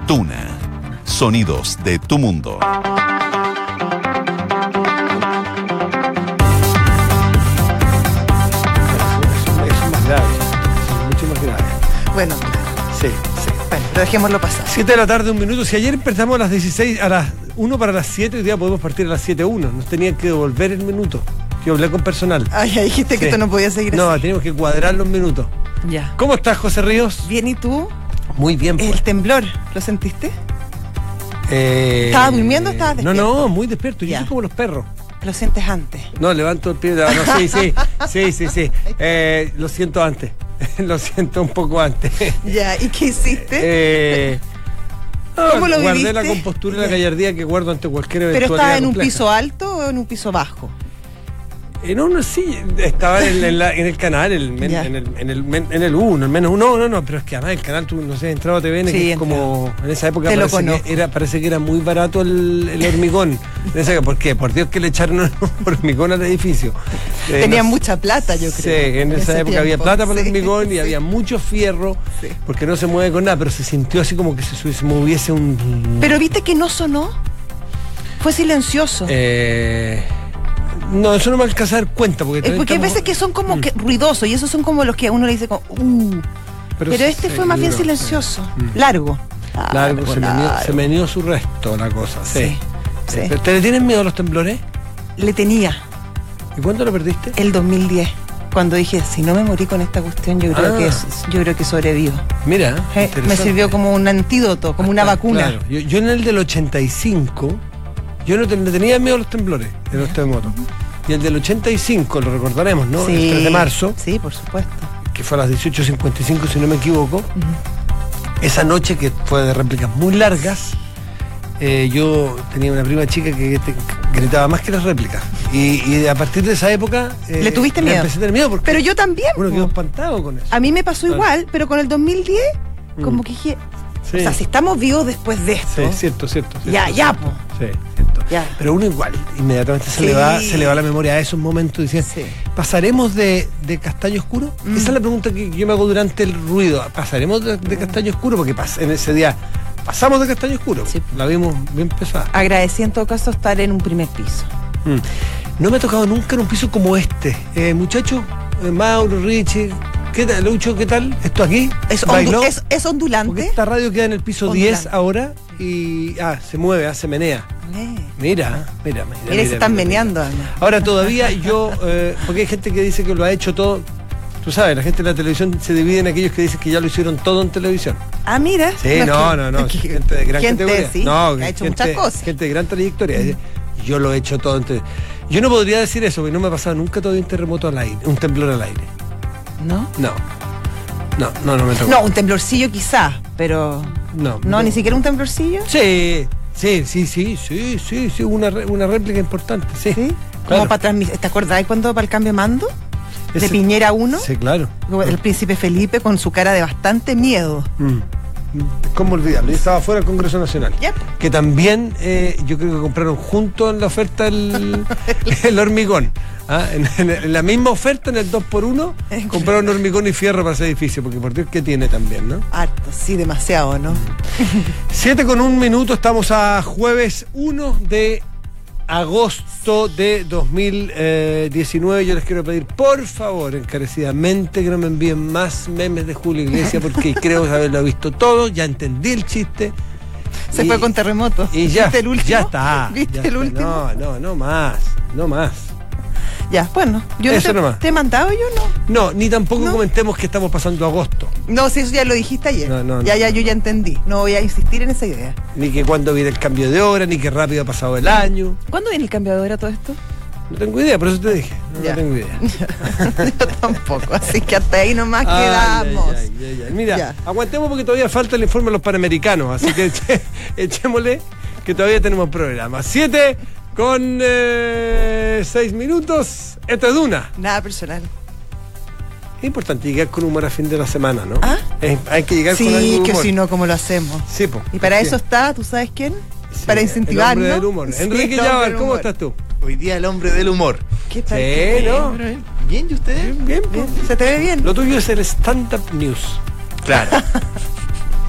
Duna. Sonidos de tu mundo. Mucho más grave. Bueno, Sí. bueno, pero dejémoslo pasar. 7 de la tarde, 1 minuto. Si ayer empezamos a las 16, a las 1 para las 7, hoy día podemos partir a las 7:01. Nos tenían que devolver el minuto. Yo hablé con personal. Ay, ya dijiste que Sí. esto no podía seguir No, así. teníamos que cuadrar los minutos. Ya. ¿Cómo estás, José Ríos? Bien, ¿y tú? Muy bien, pues. El temblor, ¿lo sentiste? ¿Estabas durmiendo o estabas despierto? No, muy despierto. Yo Ya. soy como los perros. Lo sientes antes. No, levanto el pie. No, sí. Lo siento antes. Lo siento un poco antes. Ya, ¿y qué hiciste? ¿Cómo lo guardé viviste? la compostura y la gallardía que guardo ante cualquier ¿Pero eventualidad estaba en un compleja. piso alto o en un piso bajo? No, sí, estaba en el canal, Ya. en el 1, el menos 1, no, pero es que además el canal, tú no sé, entrado a TVN, Sí, que es entraba. como, en esa época Te lo parece que era muy barato el hormigón. ¿Por qué? Por Dios que le echaron hormigón al edificio. Tenían No sé. mucha plata, yo creo. Sí, en esa ese época había tiempo. plata para el Sí, hormigón y sí. había mucho fierro, Sí. porque no se mueve con nada, pero se sintió así como que se moviese un... Pero viste que no sonó. Fue silencioso. No, eso no me alcanza a dar cuenta. Porque también Porque hay estamos- veces que son como que ruidosos y esos son como los que a uno le dice como Pero este fue más bien seguro, silencioso. sí. Largo. Largo, se meneó su resto la cosa. Sí. Sí. ¿Te le tienes miedo a los temblores? Le tenía ¿Y cuándo lo perdiste? el 2010. Cuando dije, si no me morí con esta cuestión, yo creo que sobrevivo. Mira, Me interesante. sirvió como un antídoto, como una vacuna. Claro. Yo en el del 85, yo no le tenía miedo a los temblores, de los terremotos. Y el del 85, lo recordaremos, ¿no? Sí. El 3 de marzo, Sí, por supuesto. que fue a las 18:55, si no me equivoco. Esa noche, que fue de réplicas muy largas, yo tenía una prima chica que gritaba más que las réplicas. Y a partir de esa época... ¿Le tuviste le miedo? empecé a tener miedo porque Pero yo también. uno quedó po. espantado con eso. A mí me pasó Claro. igual, pero con el 2010, como que dije, Sí. o sea, si estamos vivos después de esto, Sí, cierto. Ya, po. Sí, cierto. Ya. Pero uno igual, inmediatamente Sí. se le va la memoria a esos momentos diciendo, Sí. ¿pasaremos de castaño oscuro? Esa es la pregunta que yo me hago durante el ruido. ¿Pasaremos de castaño oscuro? Porque en ese día pasamos de castaño oscuro. Sí. La vimos bien pesada. agradecí en todo caso estar en un primer piso. No me ha tocado nunca en un piso como este. Muchachos, Mauro, Richie, ¿qué tal? Lucho, ¿qué tal? ¿Esto aquí? ¿Bailó? Es Porque ondulante. esta radio queda en el piso Ondulante. 10 ahora y se mueve, se menea. Mira. Mira, y se están meneando, además. Ahora todavía yo, porque hay gente que dice que lo ha hecho todo. Tú sabes, la gente de la televisión se divide en aquellos que dicen que ya lo hicieron todo en televisión. Ah, mira. Sí, no. Gente de gran categoría. Sí, No, que ha hecho gente, muchas cosas. Gente de gran trayectoria. Yo lo he hecho todo en televisión. Yo no podría decir eso, porque no me ha pasado nunca todavía un terremoto al aire, un temblor al aire. ¿No? No me tocó. No, un temblorcillo quizás, pero. No, ni siquiera un temblorcillo. Sí, una réplica importante, sí. ¿Sí? Claro. Como para transmitir. ¿Te acordás cuando para el cambio de mando? De Ese- Piñera 1. Sí, claro. El príncipe Felipe con su cara de bastante miedo. ¿Cómo olvidarlo? Yo estaba fuera del Congreso Nacional. Ya. Que también yo creo que compraron junto en la oferta el hormigón. En la misma oferta, en el 2x1, compraron hormigón y fierro para ese edificio, porque por Dios que tiene también, ¿no? Harto, sí, demasiado, ¿no? 7:01, estamos a jueves 1 de agosto de 2019. Yo les quiero pedir, por favor, encarecidamente, que no me envíen más memes de Julio Iglesias, porque creo haberlo visto todo, ya entendí el chiste. Se fue con terremoto. Y ya, ¿Viste el último? ya está. ¿Viste ya el está. último? No más. Ya, bueno. Yo Eso no nomás. te he mandado, yo no. No, ni tampoco No. comentemos que estamos pasando agosto, No, si eso ya lo dijiste ayer. No. Ya, yo ya entendí. No voy a insistir en esa idea. ni que cuándo viene el cambio de hora, ni que rápido ha pasado el año. ¿Cuándo viene el cambio de hora todo esto? No tengo idea, por eso te dije. Ya. No tengo idea. Yo tampoco, así que hasta ahí nomás quedamos. Ay. Mira, Ya. aguantemos porque todavía falta el informe de los Panamericanos, así que echémosle que todavía tenemos programa. 7:06. Esto es Duna. Nada personal. Es importante llegar con humor a fin de la semana, ¿no? ¿Ah? Hay que llegar con algo Sí, de que humor. si no, ¿cómo lo hacemos? Sí, po. Y para Sí. eso está, ¿tú sabes quién? Sí, Para incentivarnos. El hombre del humor. Sí, Enrique el hombre Llávar, del ¿cómo humor. estás tú? Hoy día el hombre del humor. ¿Qué tal? Sí, ¿no? Bien, ¿y ustedes? Bien, Bien. po. ¿Se te ve bien? Lo tuyo es el stand-up news. Claro.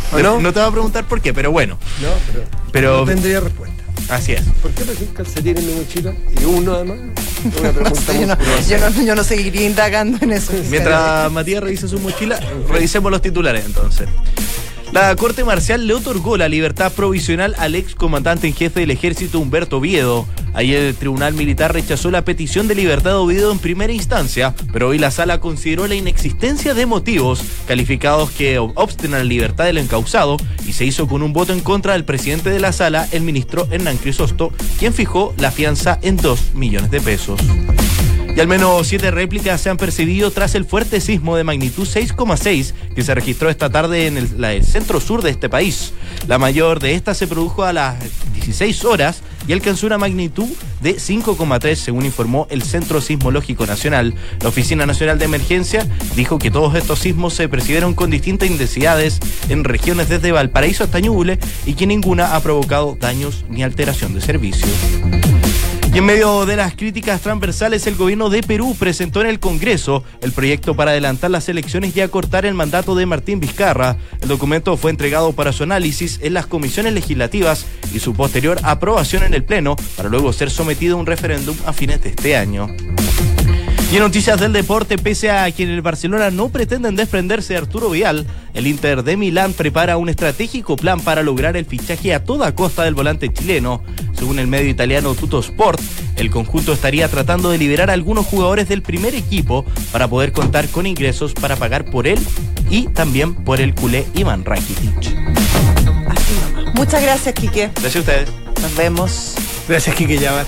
No te voy a preguntar por qué, pero bueno. No, pero no tendría respuesta. Así es. ¿Por qué pensé un calcetín en mi mochila? Y uno además. Una pregunta yo no seguiría indagando en eso. Mientras Matías revisa su mochila, revisemos los titulares entonces. La Corte Marcial le otorgó la libertad provisional al ex comandante en jefe del ejército Humberto Oviedo. Ayer el Tribunal Militar rechazó la petición de libertad de Oviedo en primera instancia, pero hoy la Sala consideró la inexistencia de motivos calificados que obsten a la libertad del encausado y se hizo con un voto en contra del presidente de la Sala, el ministro Hernán Crisosto, quien fijó la fianza en 2 millones de pesos. Y al menos 7 réplicas se han percibido tras el fuerte sismo de magnitud 6,6 que se registró esta tarde en el centro-sur de este país. La mayor de estas se produjo a las 16 horas y alcanzó una magnitud de 5,3, según informó el Centro Sismológico Nacional. La Oficina Nacional de Emergencia dijo que todos estos sismos se percibieron con distintas intensidades en regiones desde Valparaíso hasta Ñuble y que ninguna ha provocado daños ni alteración de servicios. Y en medio de las críticas transversales, el gobierno de Perú presentó en el Congreso el proyecto para adelantar las elecciones y acortar el mandato de Martín Vizcarra. El documento fue entregado para su análisis en las comisiones legislativas y su posterior aprobación en el Pleno, para luego ser sometido a un referéndum a fines de este año. Y en noticias del deporte, pese a que en el Barcelona no pretenden desprenderse de Arturo Vidal, el Inter de Milán prepara un estratégico plan para lograr el fichaje a toda costa del volante chileno. Según el medio italiano Tuttosport, el conjunto estaría tratando de liberar a algunos jugadores del primer equipo para poder contar con ingresos para pagar por él y también por el culé Iván Rakitic. Muchas gracias, Quique. Gracias a ustedes. Nos vemos. Gracias, Quique Llavar.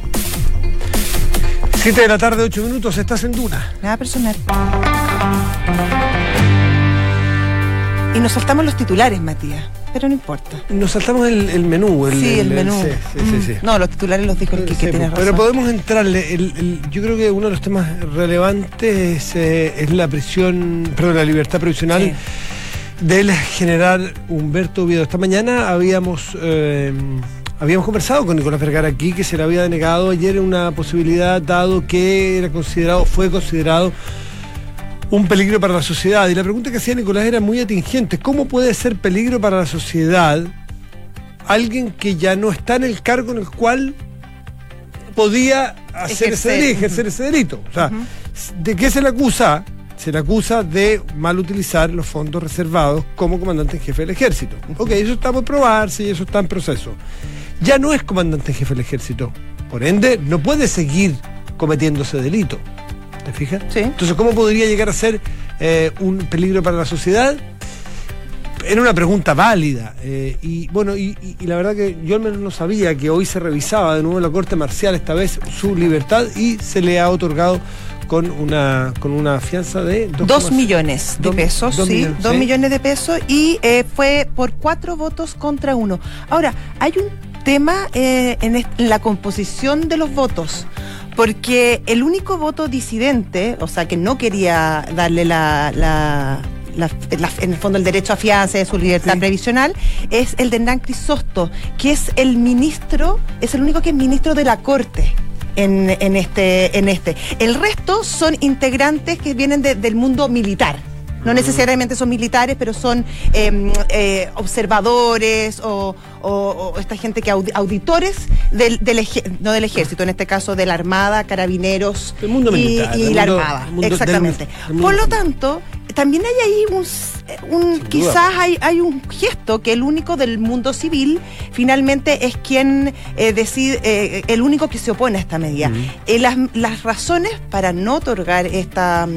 7 de la tarde, 8 minutos, estás en Duna. Nada personal. Y nos saltamos los titulares, Matías, pero no importa. Nos saltamos el menú. El menú. Sí. No, los titulares los dijo el Quique, tienes razón. Pero podemos entrarle. Yo creo que uno de los temas relevantes es la libertad provisional del general Humberto Oviedo. Esta mañana habíamos conversado con Nicolás Vergara aquí, que se le había denegado ayer una posibilidad, dado que fue considerado un peligro para la sociedad. Y la pregunta que hacía Nicolás era muy atingente. ¿Cómo puede ser peligro para la sociedad alguien que ya no está en el cargo en el cual podía ejercer ese delito? O sea, ¿de qué se le acusa? Se le acusa de mal utilizar los fondos reservados como comandante en jefe del ejército. Ok, eso está por probarse y eso está en proceso. Ya no es comandante en jefe del ejército. Por ende, no puede seguir cometiendo ese delito. ¿Te fijas? Sí. Entonces, ¿cómo podría llegar a ser un peligro para la sociedad? Era una pregunta válida. Y la verdad que yo al menos no sabía que hoy se revisaba de nuevo en la Corte Marcial, esta vez su libertad, y se le ha otorgado con una fianza de 2 millones de pesos. 2 millones, 2 millones de pesos, y fue por 4 votos contra 1. Ahora, hay un tema en la composición de los votos, porque el único voto disidente, o sea, que no quería darle en el fondo el derecho a fianza de su libertad previsional, es el de Hernán Crisosto, que es el único que es ministro de la Corte en este. El resto son integrantes que vienen del mundo militar. No necesariamente son militares, pero son observadores o esta gente que auditores no del ejército, en este caso de la Armada, Carabineros el mundo militar, y la Armada. Exactamente. Por lo tanto, también hay ahí quizás hay un gesto que el único del mundo civil finalmente es quien decide, el único que se opone a esta medida. Las razones para no otorgar esta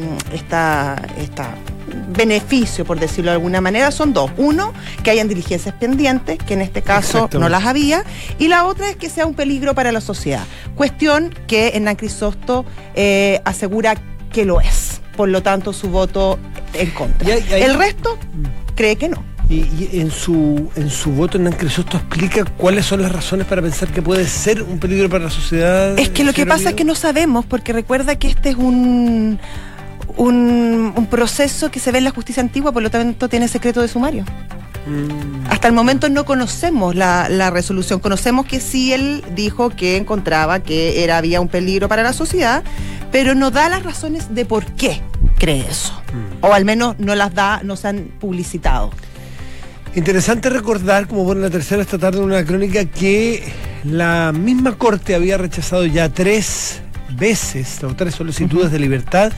beneficio, por decirlo de alguna manera, son 2. Uno, que hayan diligencias pendientes, que en este caso no las había, y la otra es que sea un peligro para la sociedad. Cuestión que Hernán Crisosto asegura que lo es. Por lo tanto, su voto en contra. El resto cree que no. Y en su voto, Hernán Crisosto explica cuáles son las razones para pensar que puede ser un peligro para la sociedad. Es que lo que pasa es que no sabemos, porque recuerda que este es un proceso que se ve en la justicia antigua, por lo tanto tiene secreto de sumario. Hasta el momento no conocemos la resolución. Conocemos que sí él dijo que encontraba que había un peligro para la sociedad, pero no da las razones de por qué cree eso. O al menos no se han publicitado. Interesante recordar, como pone la tercera esta tarde en una crónica, que la misma Corte había rechazado ya 3 veces o 3 solicitudes de libertad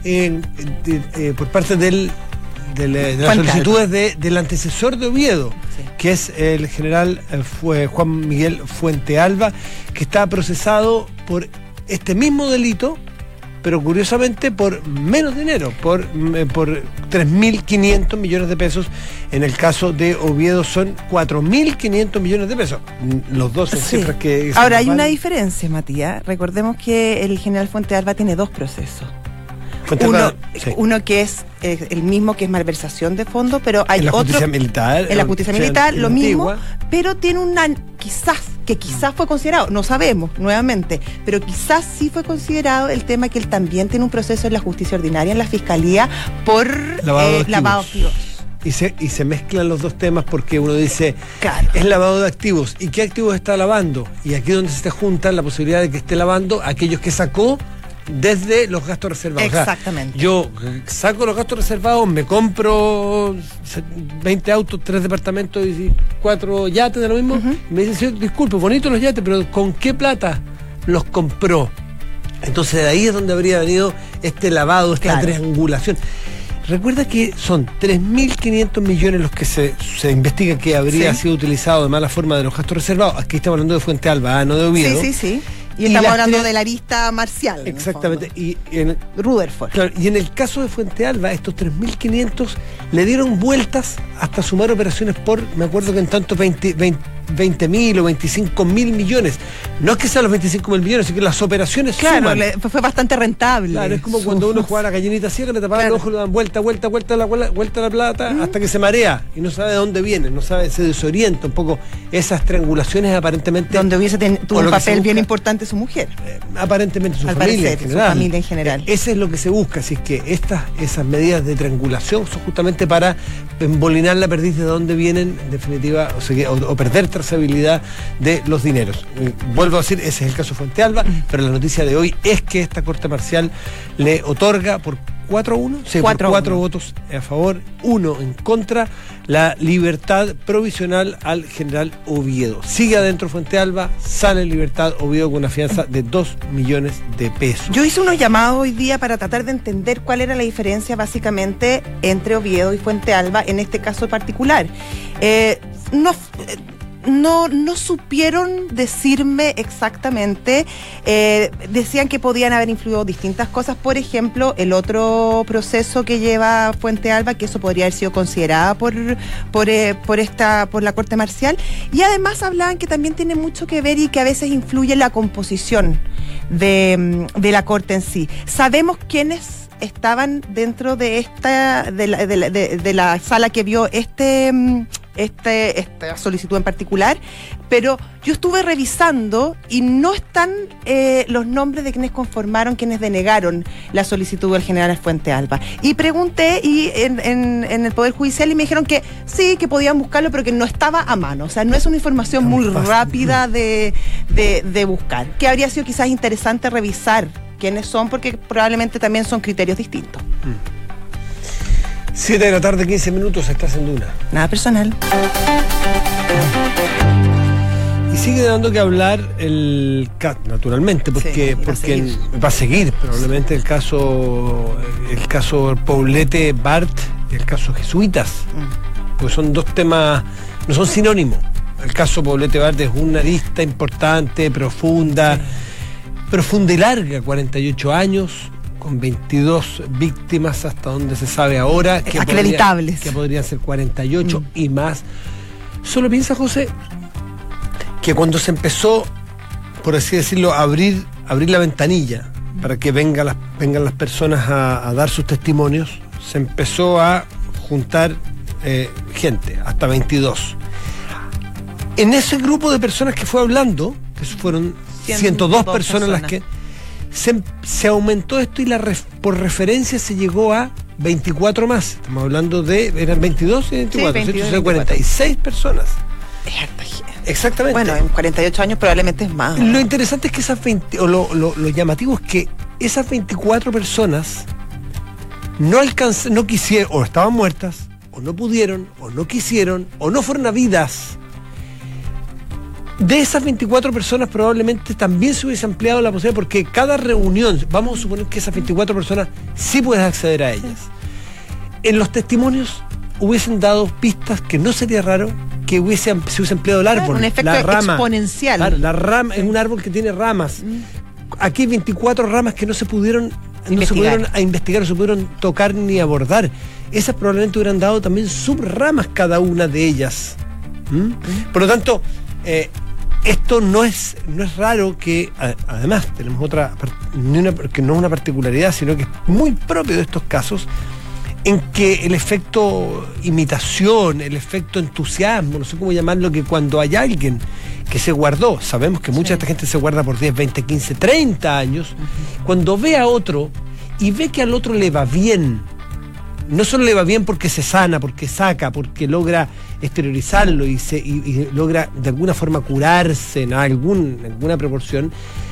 por parte de las solicitudes del antecesor de Oviedo, que es el general Juan Miguel Fuentealba, que está procesado por este mismo delito, pero curiosamente por menos dinero, por 3.500 millones de pesos. En el caso de Oviedo son 4.500 millones de pesos. Los dos son cifras que... Ahora, hay una diferencia, Matías. Recordemos que el general Fuentealba tiene 2 procesos. Uno que es el mismo, que es malversación de fondos, pero hay otro... Justicia militar, en la justicia militar, lo mismo, pero tiene una... Quizás fue considerado, no sabemos, nuevamente, pero quizás sí fue considerado el tema que él también tiene un proceso en la justicia ordinaria, en la fiscalía, por lavado de activos. Y se mezclan los dos temas porque uno dice, claro, es lavado de activos. ¿Y qué activos está lavando? Y aquí es donde se juntan la posibilidad de que esté lavando aquellos que sacó desde los gastos reservados. Exactamente. O sea, yo saco los gastos reservados, me compro 20 autos, 3 departamentos y 4 yates de lo mismo. Me dicen, disculpe, bonitos los yates, pero ¿con qué plata los compró? Entonces de ahí es donde habría venido este lavado, esta triangulación. Recuerda que son 3.500 millones los que se investiga que habría sido utilizado de mala forma de los gastos reservados. Aquí estamos hablando de Fuentealba, no de Oviedo. Sí. Y estamos hablando de la arista marcial. Exactamente. Rutherford. Claro, y en el caso de Fuentealba, estos 3.500 le dieron vueltas hasta sumar operaciones por, me acuerdo que en tanto 20.000 o 25.000 millones. No es que sean los 25.000 millones, sino que las operaciones suman. Fue bastante rentable. Claro, es como cuando uno juega a la gallinita ciega, le tapaban el ojo, le dan vuelta la plata, hasta que se marea y no sabe de dónde viene, se desorienta un poco. Esas triangulaciones aparentemente... Donde tuvo un papel bien importante su mujer. Aparentemente su familia en general. Ese es lo que se busca, así es que esas medidas de triangulación son justamente para embolinar la perdiz de dónde vienen, en definitiva, o perder trazabilidad de los dineros. Vuelvo a decir, ese es el caso Fuentealba, pero la noticia de hoy es que esta Corte Marcial le otorga por 4-1, por 4 votos a favor, 1 en contra, la libertad provisional al general Oviedo. Sigue adentro Fuentealba, sale en libertad Oviedo con una fianza de 2 millones de pesos. Yo hice unos llamados hoy día para tratar de entender cuál era la diferencia básicamente entre Oviedo y Fuentealba en este caso particular. No supieron decirme exactamente. Decían que podían haber influido distintas cosas. Por ejemplo, el otro proceso que lleva Fuentealba, que eso podría haber sido considerada por la Corte Marcial. Y además hablaban que también tiene mucho que ver y que a veces influye en la composición de la Corte en sí. Sabemos quiénes estaban dentro de la sala que vio esta solicitud en particular, pero yo estuve revisando y no están los nombres de quienes conformaron, quienes denegaron la solicitud del general Fuentealba. Y pregunté en el Poder Judicial y me dijeron que sí, que podían buscarlo, pero que no estaba a mano. O sea, no es una información muy rápida de buscar. Que habría sido quizás interesante revisar quiénes son, porque probablemente también son criterios distintos. 7 de la tarde, 15 minutos, estás en Duna. Nada personal. Y sigue dando que hablar el caso, naturalmente, porque va a seguir probablemente el caso Poblete Bart y el caso Jesuitas. Pues son dos temas, no son sinónimos. El caso Poblete Bart es una arista importante, profunda y larga, 48 años. Con 22 víctimas hasta donde se sabe ahora, que acreditables, que podrían ser 48 y más. Solo piensa, José, que cuando se empezó, por así decirlo, a abrir la ventanilla para que vengan las personas a dar sus testimonios, se empezó a juntar gente, hasta 22. En ese grupo de personas que fue hablando, que fueron 102 personas las que... Se aumentó esto y por referencia se llegó a 24 más. Estamos hablando eran 22 y 24, sí, 24. 46 personas. Exactamente. Bueno, en 48 años probablemente es más. Lo interesante es que lo llamativo es que esas 24 personas no quisieron, o estaban muertas, o no pudieron, o no quisieron, o no fueron habidas. De esas 24 personas probablemente también se hubiese ampliado la posibilidad, porque cada reunión, vamos a suponer que esas 24 personas sí puedes acceder a ellas. En los testimonios hubiesen dado pistas que no sería raro que se hubiese empleado el árbol, un efecto la rama exponencial. Claro, la rama es un árbol que tiene ramas. Aquí hay 24 ramas que no se pudieron investigar, no se pudieron tocar ni abordar. Esas probablemente hubieran dado también subramas cada una de ellas. Por lo tanto, esto no es raro que, además, tenemos otra, que no es una particularidad, sino que es muy propio de estos casos, en que el efecto imitación, el efecto entusiasmo, no sé cómo llamarlo, que cuando hay alguien que se guardó, sabemos que mucha de esta gente se guarda por 10, 20, 15, 30 años, cuando ve a otro y ve que al otro le va bien, no solo le va bien porque se sana, porque saca, porque logra exteriorizarlo y logra de alguna forma curarse en alguna proporción,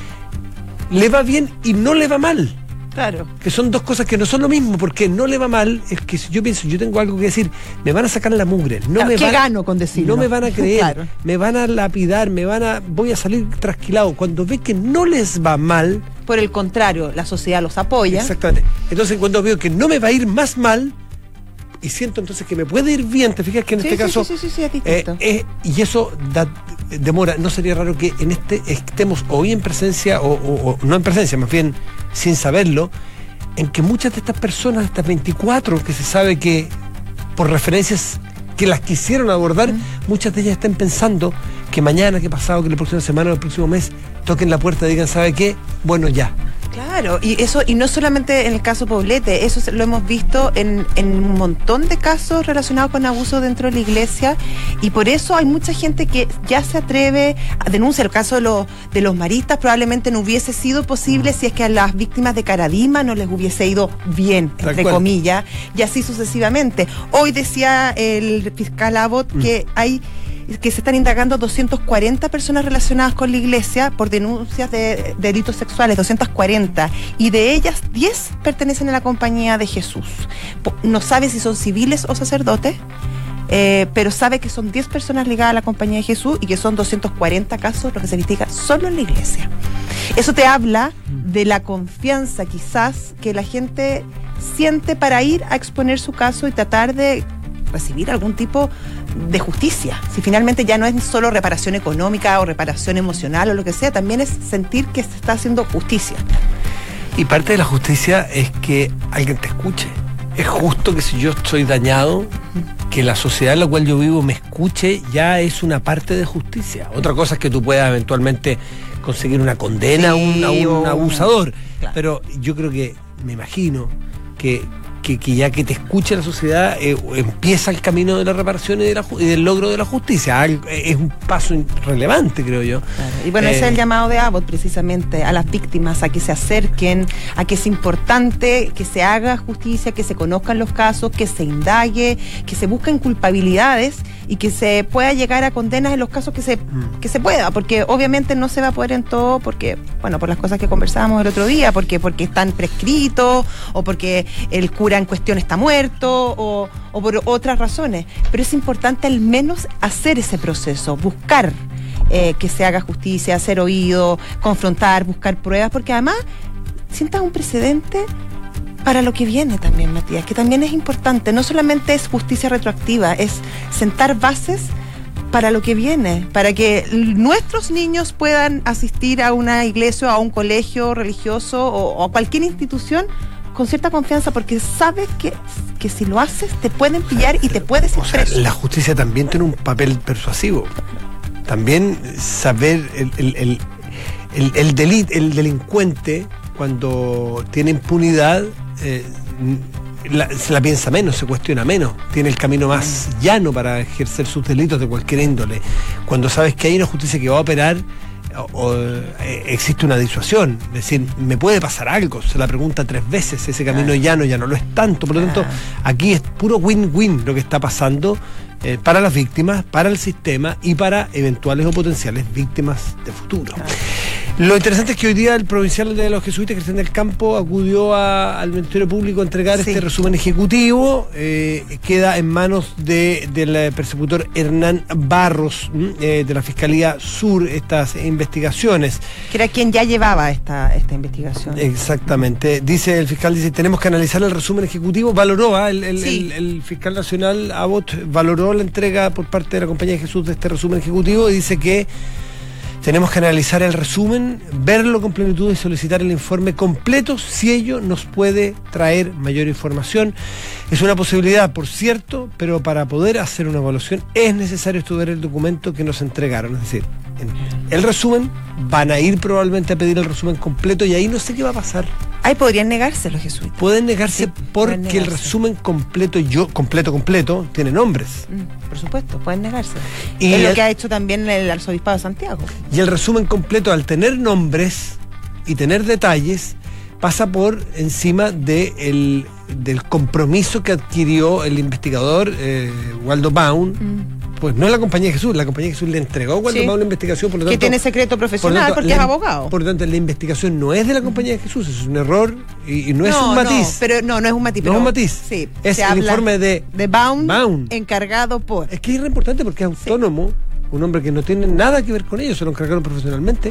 le va bien y no le va mal. Claro. Que son dos cosas que no son lo mismo, porque no le va mal, es que si yo pienso, yo tengo algo que decir, me van a sacar la mugre, ¿qué gano con decirlo? No me van a creer, claro. Me van a lapidar, voy a salir trasquilado. Cuando ve que no les va mal, por el contrario, la sociedad los apoya. Exactamente. Entonces cuando veo que no me va a ir más mal, y siento entonces que me puede ir bien, te fijas que en este caso sí, es distinto. Y eso demora. No sería raro que en estemos hoy en presencia o no en presencia, más bien sin saberlo, en que muchas de estas personas, estas 24 que se sabe que por referencias que las quisieron abordar, muchas de ellas estén pensando que mañana, que pasado, que la próxima semana o el próximo mes toquen la puerta y digan, ¿sabe qué? Bueno, ya. Claro, y no solamente en el caso Poblete, eso lo hemos visto en un montón de casos relacionados con abuso dentro de la iglesia, y por eso hay mucha gente que ya se atreve a denunciar. El caso de los maristas probablemente no hubiese sido posible si es que a las víctimas de Caradima no les hubiese ido bien, entre comillas, y así sucesivamente. Hoy decía el fiscal Abbott que se están indagando 240 personas relacionadas con la iglesia por denuncias de delitos sexuales, 240, y de ellas 10 pertenecen a la Compañía de Jesús. No sabe si son civiles o sacerdotes, pero sabe que son 10 personas ligadas a la Compañía de Jesús y que son 240 casos lo que se investiga solo en la iglesia. Eso te habla de la confianza quizás que la gente siente para ir a exponer su caso y tratar de recibir algún tipo de justicia. Si finalmente ya no es solo reparación económica o reparación emocional o lo que sea, también es sentir que se está haciendo justicia. Y parte de la justicia es que alguien te escuche. Es justo que si yo estoy dañado, que la sociedad en la cual yo vivo me escuche, ya es una parte de justicia. Otra cosa es que tú puedas eventualmente conseguir una condena a un abusador. Claro. Pero yo creo que, me imagino, que ya que te escuche la sociedad, empieza el camino de la reparación y del logro de la justicia. Es un paso relevante, creo yo. Claro. Y bueno, ese es el llamado de Abbott, precisamente, a las víctimas, a que se acerquen, a que es importante que se haga justicia, que se conozcan los casos, que se indague, que se busquen culpabilidades y que se pueda llegar a condenas en los casos que se pueda, porque obviamente no se va a poder en todo, porque, bueno, por las cosas que conversábamos el otro día, porque están prescritos, o porque el cura en cuestión está muerto, o por otras razones. Pero es importante al menos hacer ese proceso, buscar que se haga justicia, hacer oído, confrontar, buscar pruebas, porque además sientas un precedente para lo que viene también, Matías, que también es importante. No solamente es justicia retroactiva, es sentar bases para lo que viene, para que nuestros niños puedan asistir a una iglesia o a un colegio religioso o a cualquier institución con cierta confianza, porque sabes que si lo haces te pueden pillar y te puedes ir preso. La justicia también tiene un papel persuasivo. También saber el delincuente, cuando tiene impunidad, se la piensa menos, se cuestiona menos, tiene el camino más llano para ejercer sus delitos de cualquier índole. Cuando sabes que hay una justicia que va a operar, existe una disuasión, es decir, me puede pasar algo, se la pregunta 3 veces, ese camino llano ya no lo es tanto. Por lo tanto, aquí es puro win-win lo que está pasando para las víctimas, para el sistema y para eventuales o potenciales víctimas de futuro. Lo interesante es que hoy día el provincial de los jesuitas, Cristian del Campo, acudió al Ministerio Público a entregar este resumen ejecutivo. Queda en manos del persecutor Hernán Barros, de la Fiscalía Sur, estas investigaciones. Que era quien ya llevaba esta investigación. Exactamente. Dice el fiscal, tenemos que analizar el resumen ejecutivo. Valoró, el fiscal nacional Abbott valoró la entrega por parte de la Compañía de Jesús de este resumen ejecutivo y dice que tenemos que analizar el resumen, verlo con plenitud y solicitar el informe completo si ello nos puede traer mayor información. Es una posibilidad, por cierto, pero para poder hacer una evaluación es necesario estudiar el documento que nos entregaron. Es decir, el resumen, van a ir probablemente a pedir el resumen completo y ahí no sé qué va a pasar. Ahí podrían negarse los jesuitas. Pueden negarse porque el resumen completo, completo, tiene nombres. Por supuesto, pueden negarse. Y es lo que ha hecho también el arzobispado de Santiago. Y el resumen completo, al tener nombres y tener detalles, pasa por encima del compromiso que adquirió el investigador Waldo Baum. Pues no es la Compañía de Jesús, la Compañía de Jesús le entregó a Waldo Baum la investigación, por lo tanto, que tiene secreto profesional porque es abogado. Por lo tanto, la investigación no es de la Compañía de Jesús, es un error y no es un matiz. No es un matiz. No es un matiz. Sí, es el informe de Baum, encargado por. Es que es importante porque es autónomo, un hombre que no tiene nada que ver con ellos, se lo encargaron profesionalmente.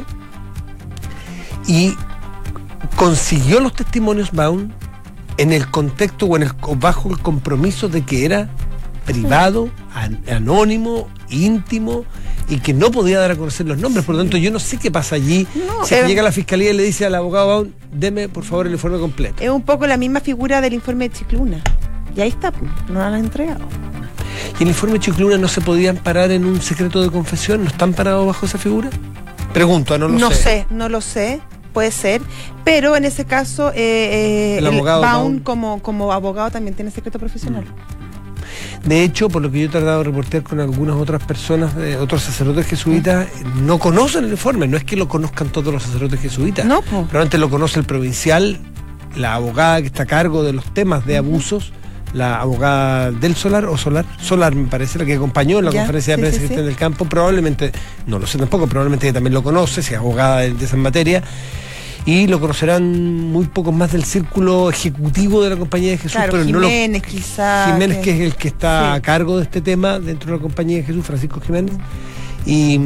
Y consiguió los testimonios Baum en el contexto o bajo el compromiso de que era privado, anónimo, íntimo, y que no podía dar a conocer los nombres. Por lo tanto, yo no sé qué pasa allí. Si llega a la fiscalía y le dice al abogado Baum, deme por favor el informe completo. Es un poco la misma figura del informe de Chicluna. Y ahí está, no lo han entregado. ¿Y el informe de Chicluna no se podía amparar en un secreto de confesión? ¿No están parados bajo esa figura? Pregunto, no lo sé. No lo sé. Puede ser, pero en ese caso el abogado Baum como abogado también tiene secreto profesional. De hecho, por lo que yo he tratado de reportear con algunas otras personas, otros sacerdotes jesuitas, no conocen el informe. No es que lo conozcan todos los sacerdotes jesuitas. No, probablemente lo conoce el provincial, la abogada que está a cargo de los temas de abusos, la abogada del Solar me parece, la que acompañó en la conferencia de prensa Cristian del Campo, probablemente, no lo sé tampoco, probablemente ella también lo conoce, si es abogada de esa materia. Y lo conocerán muy pocos más del círculo ejecutivo de la Compañía de Jesús. Claro, pero Jiménez, quizás. Jiménez, que es el que está a cargo de este tema dentro de la Compañía de Jesús, Francisco Jiménez. Y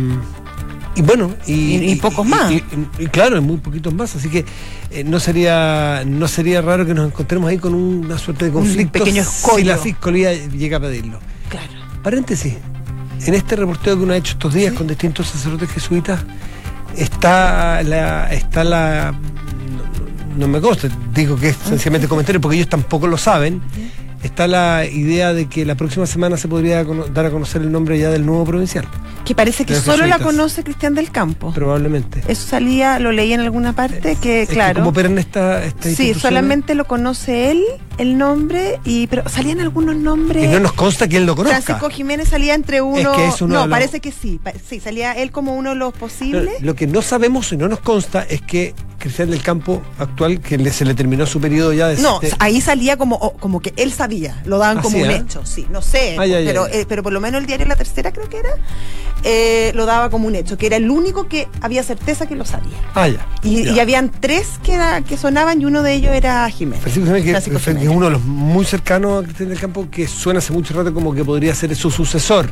bueno. Y pocos más. Y claro, muy poquitos más. Así que no sería raro que nos encontremos ahí con una suerte de conflicto. Un pequeño escollo. Si la fiscalía llega a pedirlo. Claro. Paréntesis. En este reporteo que uno ha hecho estos días con distintos sacerdotes jesuitas, está la no me consta, digo que es sencillamente comentario porque ellos tampoco lo saben. Está la idea de que la próxima semana se podría dar a conocer el nombre ya del nuevo provincial. Que parece que solo la conoce Cristian del Campo. Probablemente. Eso salía, lo leí en alguna parte, que claro. Que como opera en esta sí, solamente lo conoce él, el nombre, pero salían algunos nombres. Y no nos consta que él lo conozca. Francisco Jiménez salía entre uno. Es que no, parece que sí. Sí, salía él como uno de los posibles. Lo que no sabemos y no nos consta es que Cristian del Campo actual, que se le terminó su periodo ya de... No, ahí salía como que él sabía, lo daban como un hecho, sí, no sé, pero por lo menos el diario La Tercera creo que era, lo daba como un hecho, que era el único que había certeza que lo sabía. Y habían tres que sonaban y uno de ellos era Jiménez. Francisco Jiménez, que es uno de los muy cercanos a Cristian del Campo, que suena hace mucho rato como que podría ser su sucesor.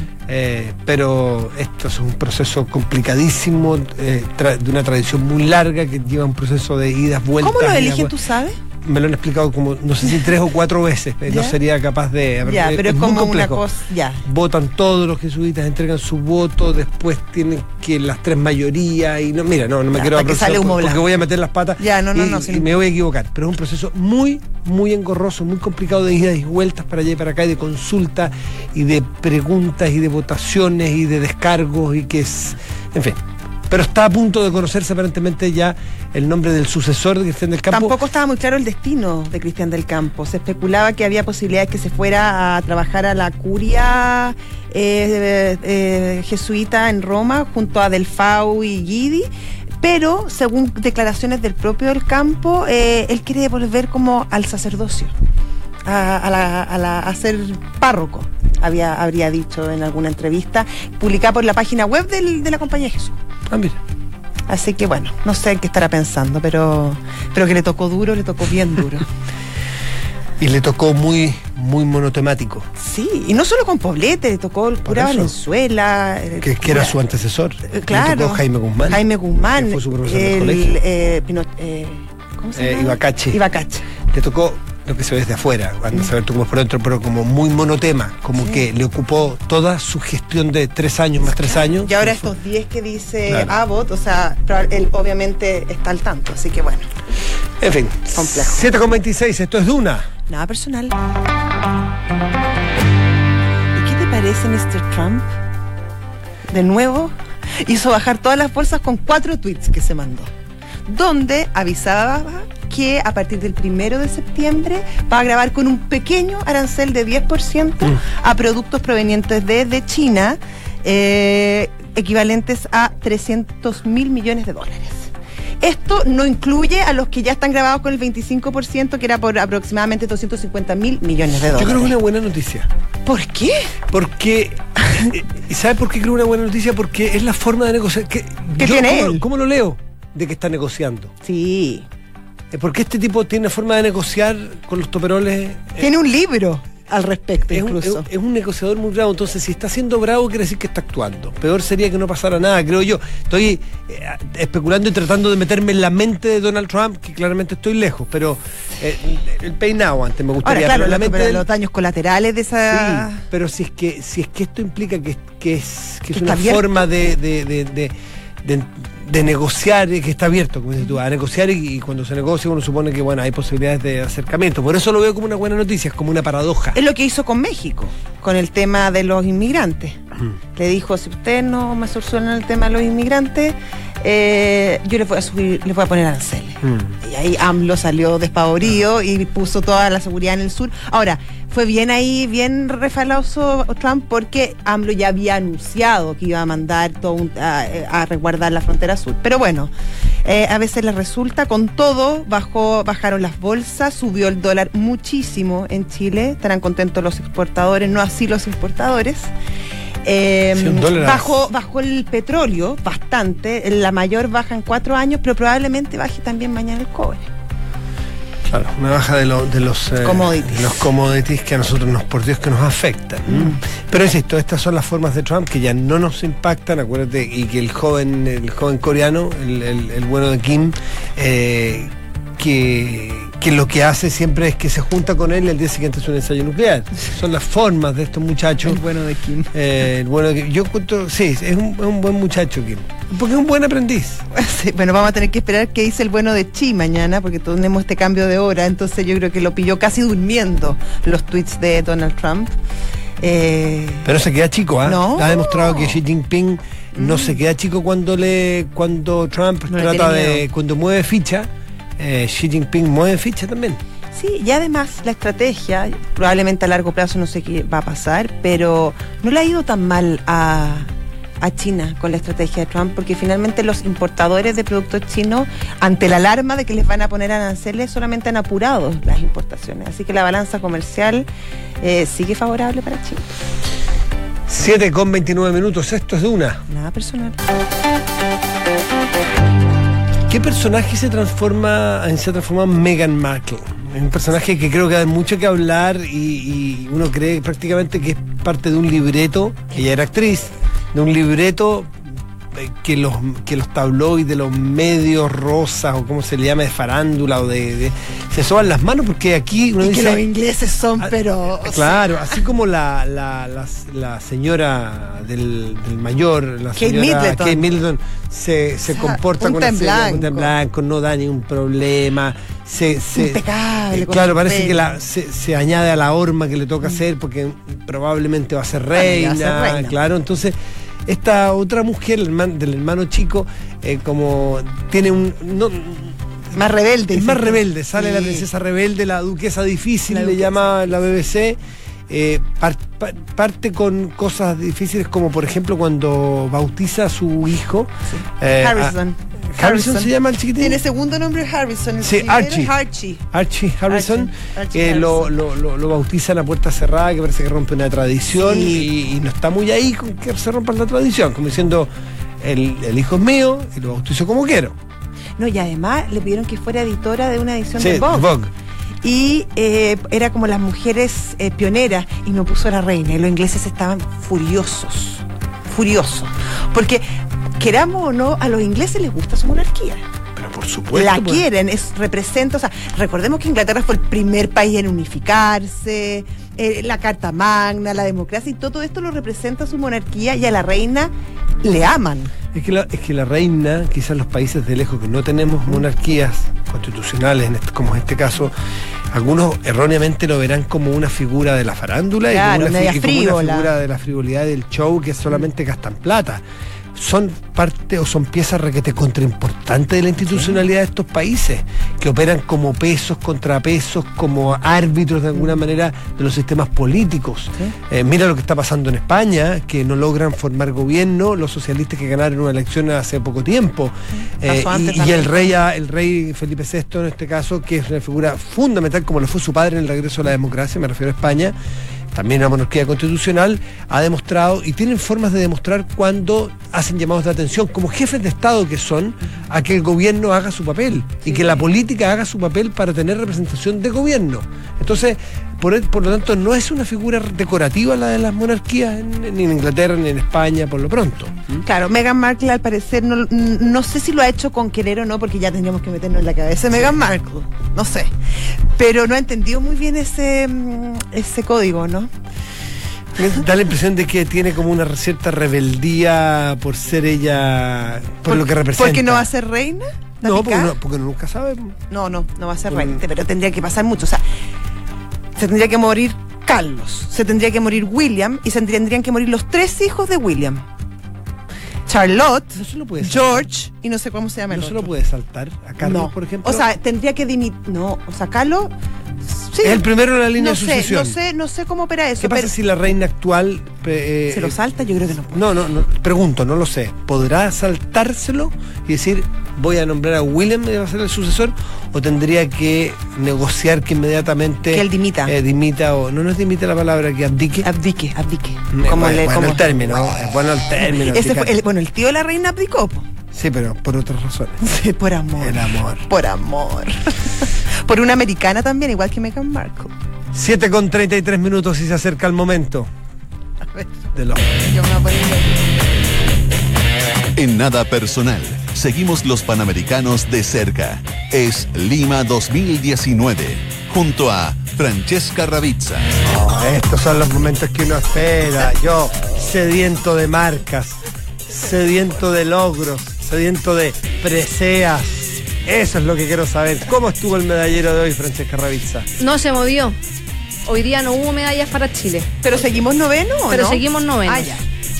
Pero esto es un proceso complicadísimo, de una tradición muy larga que lleva un proceso de idas, vueltas. ¿Cómo lo eligen, tú sabes? Me lo han explicado como, no sé si 3 o 4 veces, no sería capaz de... pero es como una cosa... Votan todos los jesuitas, entregan su voto, después tienen que las 3 mayorías, y no me quiero aproximar porque voy a meter las patas y me voy a equivocar. Pero es un proceso muy, muy engorroso, muy complicado de idas y vueltas para allá y para acá, y de consulta, y de preguntas, y de votaciones, y de descargos, y que es... En fin. Pero está a punto de conocerse aparentemente ya el nombre del sucesor de Cristian del Campo. Tampoco estaba muy claro el destino de Cristian del Campo. Se especulaba que había posibilidades que se fuera a trabajar a la curia jesuita en Roma junto a Delfau y Guidi, pero según declaraciones del propio del Campo, él quiere volver como al sacerdocio, a ser párroco. Habría dicho en alguna entrevista publicada por la página web de la Compañía de Jesús. Mira. Así que bueno, no sé en qué estará pensando, pero que le tocó duro, le tocó bien duro. Y le tocó muy, muy monotemático. Sí, y no solo con Poblete, le tocó el cura Valenzuela. Que era su antecesor. Claro. Le tocó Jaime Guzmán. Que fue su profesor en el colegio. ¿Cómo se llama? Ibacache. Le tocó lo que se ve desde afuera, cuando se ve tú como por dentro, pero como muy monotema, como que le ocupó toda su gestión de 3 años más 3 años. Y ahora estos 10 que dice Abbott, o sea, él obviamente está al tanto, así que bueno. En fin, complejo. 7,26, esto es Duna. Nada personal. ¿Y qué te parece, Mr. Trump? De nuevo, hizo bajar todas las bolsas con 4 tweets que se mandó, donde avisaba que a partir del 1 de septiembre va a grabar con un pequeño arancel de 10% a productos provenientes de China, equivalentes a $300 mil millones. Esto no incluye a los que ya están grabados con el 25%, que era por aproximadamente $250 mil millones. Yo creo que es una buena noticia. ¿Por qué? Porque, ¿sabe por qué creo una buena noticia? Porque es la forma de negociar. ¿Qué tiene él? ¿Cómo lo leo? De que está negociando. Sí. Porque este tipo tiene forma de negociar con los toperoles. Tiene un libro al respecto, incluso. Es un negociador muy bravo. Entonces, si está siendo bravo, quiere decir que está actuando. Peor sería que no pasara nada, creo yo. Estoy especulando y tratando de meterme en la mente de Donald Trump, que claramente estoy lejos, pero el peinado antes me gustaría. Ahora, claro, pero los daños colaterales de esa... Sí, pero si es que esto implica que es una abierto. forma de negociar, que está abierto, como dices tú, a negociar, y cuando se negocia uno supone que hay posibilidades de acercamiento. Por eso lo veo como una buena noticia, es como una paradoja. Es lo que hizo con México, con el tema de los inmigrantes. Le dijo, si ustedes no me solucionan el tema de los inmigrantes, yo les voy a poner aranceles. Y ahí AMLO salió despavorido y puso toda la seguridad en el sur. Ahora, fue bien refaloso Trump, porque AMLO ya había anunciado que iba a mandar a resguardar la frontera sur. Pero bueno, a veces les resulta. Con todo, bajaron las bolsas, subió el dólar muchísimo en Chile. Estarán contentos los exportadores, no así los importadores. Bajó el petróleo bastante, la mayor baja en 4 años, pero probablemente baje también mañana el cobre. Claro, una baja de los commodities que a nosotros por Dios que nos afectan. Pero insisto, estas son las formas de Trump que ya no nos impactan, acuérdate, y que el joven coreano, el bueno de Kim, que lo que hace siempre es que se junta con él y al día siguiente es un ensayo nuclear. Son las formas de estos muchachos. El bueno de Kim. Yo encuentro, sí, es un buen muchacho Kim, porque es un buen aprendiz. Sí, bueno, vamos a tener que esperar qué dice el bueno de Chi mañana, porque tenemos este cambio de hora, entonces yo creo que lo pilló casi durmiendo los tweets de Donald Trump. Pero se queda chico, ¿ah? No. Ha demostrado que Xi Jinping no se queda chico cuando Trump cuando mueve ficha. Xi Jinping mueve ficha también. Sí, y además la estrategia, probablemente a largo plazo no sé qué va a pasar, pero no le ha ido tan mal a China con la estrategia de Trump, porque finalmente los importadores de productos chinos, ante la alarma de que les van a poner aranceles, solamente han apurado las importaciones. Así que la balanza comercial sigue favorable para China. 7:29, esto es Duna. Nada personal. ¿Qué personaje se transforma en Meghan Markle? Es un personaje que creo que da mucho que hablar y uno cree prácticamente que es parte de un libreto. Ella era actriz, de un libreto que los tabloides, de los medios rosas, o como se le llama, de farándula, o se soban las manos, porque aquí uno y dice, que los ingleses son, pero... Claro, así como la señora del mayor, la señora Kate Middleton, se comporta con punta en blanco, no da ningún problema, impecable. Claro, parece que se añade a la horma que le toca hacer, porque probablemente va a ser reina. Claro, entonces esta otra mujer, del hermano chico, como tiene más rebelde. Es más rebelde, sale la princesa rebelde, la duquesa difícil, le llama la BBC. Parte con cosas difíciles, como por ejemplo cuando bautiza a su hijo. Harrison se llama el chiquitín. Tiene segundo nombre Harrison. Sí, Archie Harrison. Lo bautiza en la puerta cerrada, que parece que rompe una tradición, y no está muy ahí con que se rompa la tradición, como diciendo, el hijo es mío y lo bautizo como quiero. No, y además le pidieron que fuera editora de una edición de Sí, Vogue. Vogue. Y era como las mujeres pioneras, y no puso a la reina, y los ingleses estaban furiosos, porque queramos o no, a los ingleses les gusta su monarquía. Pero por supuesto. La quieren, representa, o sea, recordemos que Inglaterra fue el primer país en unificarse, la Carta Magna, la democracia, y todo esto lo representa su monarquía, y a la reina le aman. Es que la reina, quizás los países de lejos que no tenemos monarquías constitucionales, como en este caso, algunos erróneamente lo verán como una figura de la farándula, claro, y como una frívola. figura de la frivolidad del show, que solamente gastan plata. Son parte o son piezas requete contraimportantes de la institucionalidad de estos países, que operan como pesos, contrapesos, como árbitros de alguna manera de los sistemas políticos. ¿Sí? Mira lo que está pasando en España, que no logran formar gobierno los socialistas que ganaron una elección hace poco tiempo. Y el rey Felipe VI en este caso, que es una figura fundamental como lo fue su padre en el regreso a la democracia, me refiero a España, también una monarquía constitucional, ha demostrado, y tienen formas de demostrar cuando hacen llamados de atención, como jefes de Estado que son, a que el gobierno haga su papel, y que la política haga su papel para tener representación de gobierno. Entonces, por lo tanto, no es una figura decorativa la de las monarquías ni en Inglaterra ni en España, por lo pronto. Claro, Meghan Markle al parecer, no sé si lo ha hecho con querer o no, porque ya tendríamos que meternos en la cabeza de Meghan Markle, no sé, pero no ha entendido muy bien ese código, ¿no? Da la impresión de que tiene como una cierta rebeldía por ser ella, por lo que representa. ¿Porque no va a ser reina? No, porque uno nunca sabe. No va a ser reina, pero tendría que pasar mucho. O sea, se tendría que morir Carlos, se tendría que morir William, y se tendrían que morir los 3 hijos de William. Charlotte, George, y no sé cómo se llama el otro. ¿No se lo puede saltar a Carlos, no, por ejemplo? O sea, tendría que Carlos... Sí, es el primero en la línea de sucesión. No sé cómo opera eso. ¿Qué pasa si la reina actual... ¿se lo salta? Yo creo que no puede. No, pregunto, no lo sé. ¿Podrá saltárselo y decir, voy a nombrar a William y va a ser el sucesor? ¿O tendría que negociar que inmediatamente... Que él dimita. Dimita, o no es dimita la palabra, que abdique. Abdique. Bueno el término, es bueno el término. Ese fue el tío de la reina abdicó. Sí, pero por otras razones. Sí, por amor. El amor. Por amor. Por una americana también, igual que Meghan Markle. 7:33 y se acerca el momento. A ver. De los... Yo me voy a poner... En nada personal, seguimos los Panamericanos de cerca. Es Lima 2019, junto a Francesca Ravizza. Estos son los momentos que uno espera. Yo, sediento de marcas, sediento de logros, sediento de preseas. Eso es lo que quiero saber. ¿Cómo estuvo el medallero de hoy, Francesca Ravizza? No se movió. Hoy día no hubo medallas para Chile. ¿Pero seguimos noveno o Pero no? seguimos noveno. Ya.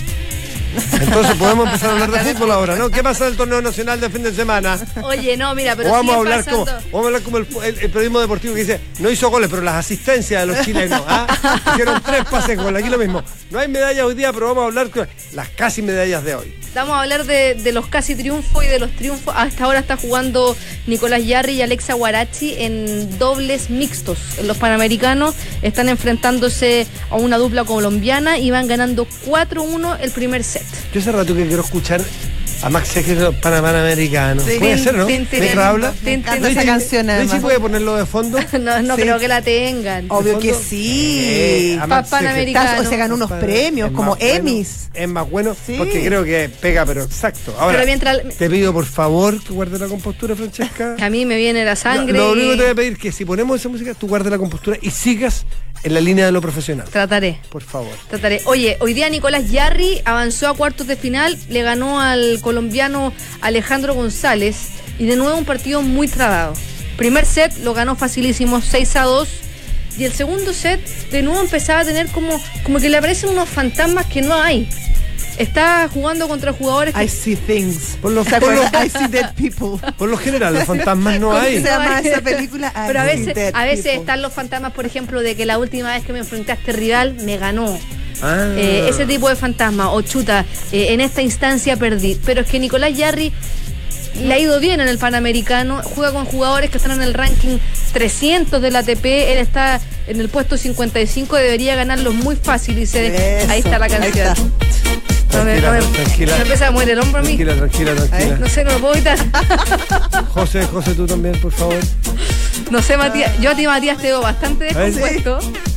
Entonces podemos empezar a hablar de fútbol ahora, ¿no? ¿Qué pasa en el torneo nacional de fin de semana? Oye, no, mira, pero O vamos a sigue hablar pasando. como el periodismo deportivo que dice, no hizo goles, pero las asistencias de los chilenos, hicieron 3 pases gol, aquí lo mismo. No hay medallas hoy día, pero vamos a hablar de las casi medallas de hoy. Vamos a hablar de los casi triunfos y de los triunfos. Hasta ahora está jugando Nicolás Yarri y Alexa Guarachi en dobles mixtos. Los Panamericanos están enfrentándose a una dupla colombiana y van ganando 4-1 el primer set. Yo hace rato que quiero escuchar a Max Seger Panamericano. Sí, ¿Puede ser, no? ¿Me habla? Me encanta esa canción, ¿Richie además. puede ponerlo de fondo? No Sí. creo que la tengan. Obvio que fondo? sí. A Max Seger. Panamericano. Se ganó unos premios, Es como más bueno, Emmys. es más bueno, Sí. porque creo que pega, pero exacto. Ahora, Pero mientras te pido por favor que guardes la compostura, Francesca. a mí me viene la sangre. Lo único que y te voy a pedir es que si ponemos esa música, tú guardes la compostura y sigas en la línea de lo profesional. Trataré. Por favor. Oye, hoy día Nicolás Yarri avanzó a cuartos de final, le ganó al colombiano Alejandro González y de nuevo un partido muy trabado. Primer set lo ganó facilísimo, 6-2, y el segundo set de nuevo empezaba a tener como que le aparecen unos fantasmas que no hay. Está jugando contra jugadores que... I see things. Por lo, ¿Se acuerdan? I see dead people. por lo general, los fantasmas no ¿Cómo hay. se llama esa película? I Pero a see veces, dead a veces people. están los fantasmas, por ejemplo, de que la última vez que me enfrenté a este rival me ganó. Ah. Ese tipo de fantasma, o chuta, en esta instancia perdí. Pero es que Nicolás Yarri le ha ido bien en el Panamericano, juega con jugadores que están en el ranking 300 del ATP, él está en el puesto 55, debería ganarlo muy fácil y ahí está la canción. Ahí está. Tranquila. Me empieza a mover el hombro a mí. Tranquila. No sé, no lo puedo evitar. José, tú también, por favor. No sé, Matías. Yo a ti, Matías, te veo bastante descompuesto.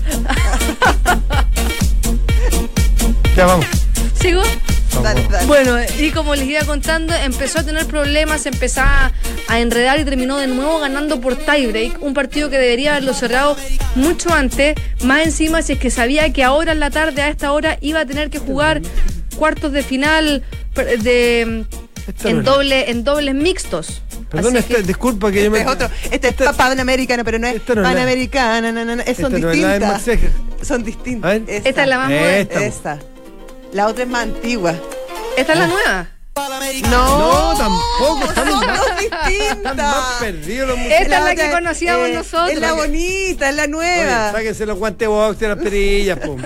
Ya vamos. ¿Sigo? Dale. Bueno, y como les iba contando, empezó a tener problemas, empezaba a enredar y terminó de nuevo ganando por tiebreak, un partido que debería haberlo cerrado mucho antes, más encima si es que sabía que ahora en la tarde, a esta hora, iba a tener que jugar cuartos de final en dobles mixtos. Perdón, disculpa que yo me... Este es panamericano, pero no es panamericana, son distintas. Son distintas. Esta es la más moderna. Esta. La otra es más antigua. ¿Esta es la nueva? No, tampoco. Son dos distintas. Están más perdidos los muchachos. Esta es la que conocíamos nosotros. Es la bonita, es la nueva. Oye, sáquense los guantes box de las perillas, pum.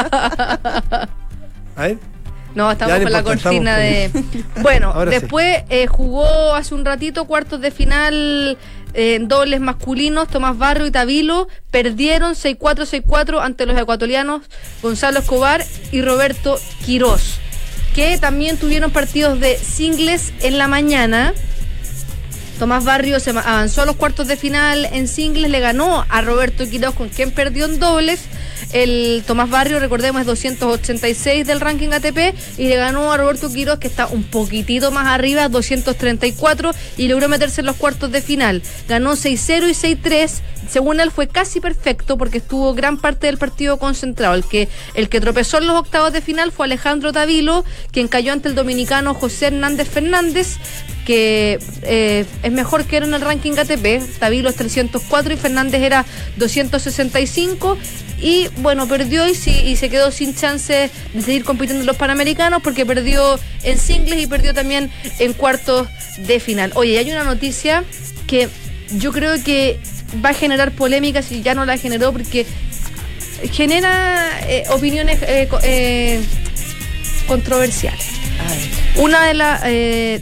A ver. No, estamos con la cortina de... Bueno, ahora después jugó hace un ratito cuartos de final en dobles masculinos. Tomás Barrio y Tavilo perdieron 6-4, 6-4 ante los ecuatorianos Gonzalo Escobar y Roberto Quirós, que también tuvieron partidos de singles en la mañana. Tomás Barrio se avanzó a los cuartos de final en singles, le ganó a Roberto Quirós, con quien perdió en dobles. El Tomás Barrio, recordemos, es 286 del ranking ATP y le ganó a Roberto Quirós, que está un poquitito más arriba, 234, y logró meterse en los cuartos de final. Ganó 6-0 y 6-3. Según él fue casi perfecto porque estuvo gran parte del partido concentrado. El que tropezó en los octavos de final fue Alejandro Tavilo, quien cayó ante el dominicano José Hernández Fernández, que es mejor que era en el ranking ATP. Tavilo es 304 y Fernández era 265. Y bueno, perdió y se quedó sin chance de seguir compitiendo en los Panamericanos porque perdió en singles y perdió también en cuartos de final. Oye, hay una noticia que yo creo que va a generar polémica si ya no la generó, porque genera opiniones controversiales. Una de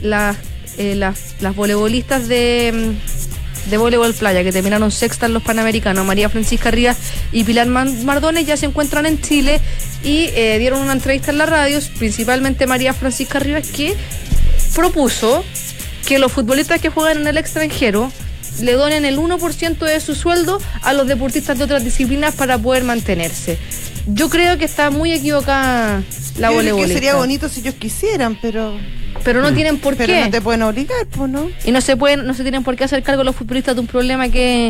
las voleibolistas de voleibol playa que terminaron sexta en los Panamericanos, María Francisca Rivas y Pilar Mardones, ya se encuentran en Chile y dieron una entrevista en la radio, principalmente María Francisca Rivas, que propuso que los futbolistas que juegan en el extranjero le donen el 1% de su sueldo a los deportistas de otras disciplinas para poder mantenerse. Yo creo que está muy equivocada la voleibolista. Sería bonito si ellos quisieran, pero no tienen por qué. Pero no te pueden obligar, pues, ¿no? Y no se tienen por qué hacer cargo los futbolistas de un problema que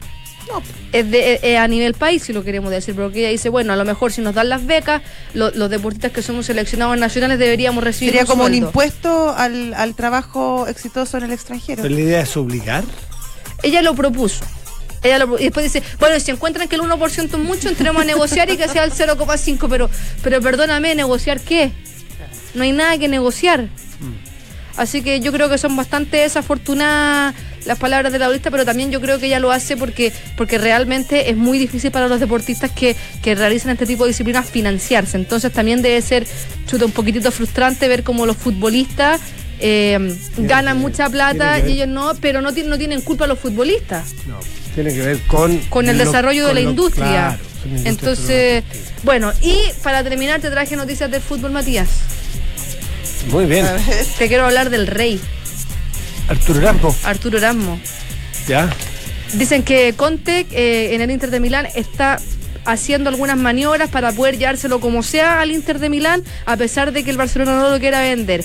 es a nivel país, si lo queremos decir, porque ella dice, bueno, a lo mejor si nos dan las becas, los deportistas que somos seleccionados nacionales deberíamos recibir sería como sueldo. un impuesto al trabajo exitoso en el extranjero. ¿Pero la idea es obligar? Ella lo propuso. Y después dice, bueno, si encuentran que el 1% es mucho, entremos a negociar y que sea el 0,5%, pero perdóname, ¿negociar qué? No hay nada que negociar. Así que yo creo que son bastante desafortunadas las palabras de la audista, pero también yo creo que ella lo hace porque realmente es muy difícil para los deportistas que realizan este tipo de disciplinas financiarse. Entonces también debe ser un poquitito frustrante ver cómo los futbolistas ganan mucha plata y ellos no, pero no tienen culpa los futbolistas. No, tiene que ver con el desarrollo de la industria. Claro, entonces, bueno, y para terminar te traje noticias del fútbol, Matías. Muy bien. Te quiero hablar del rey. Arturo Erasmo. Ya. Dicen que Conte en el Inter de Milán está haciendo algunas maniobras para poder llevárselo como sea al Inter de Milán, a pesar de que el Barcelona no lo quiera vender.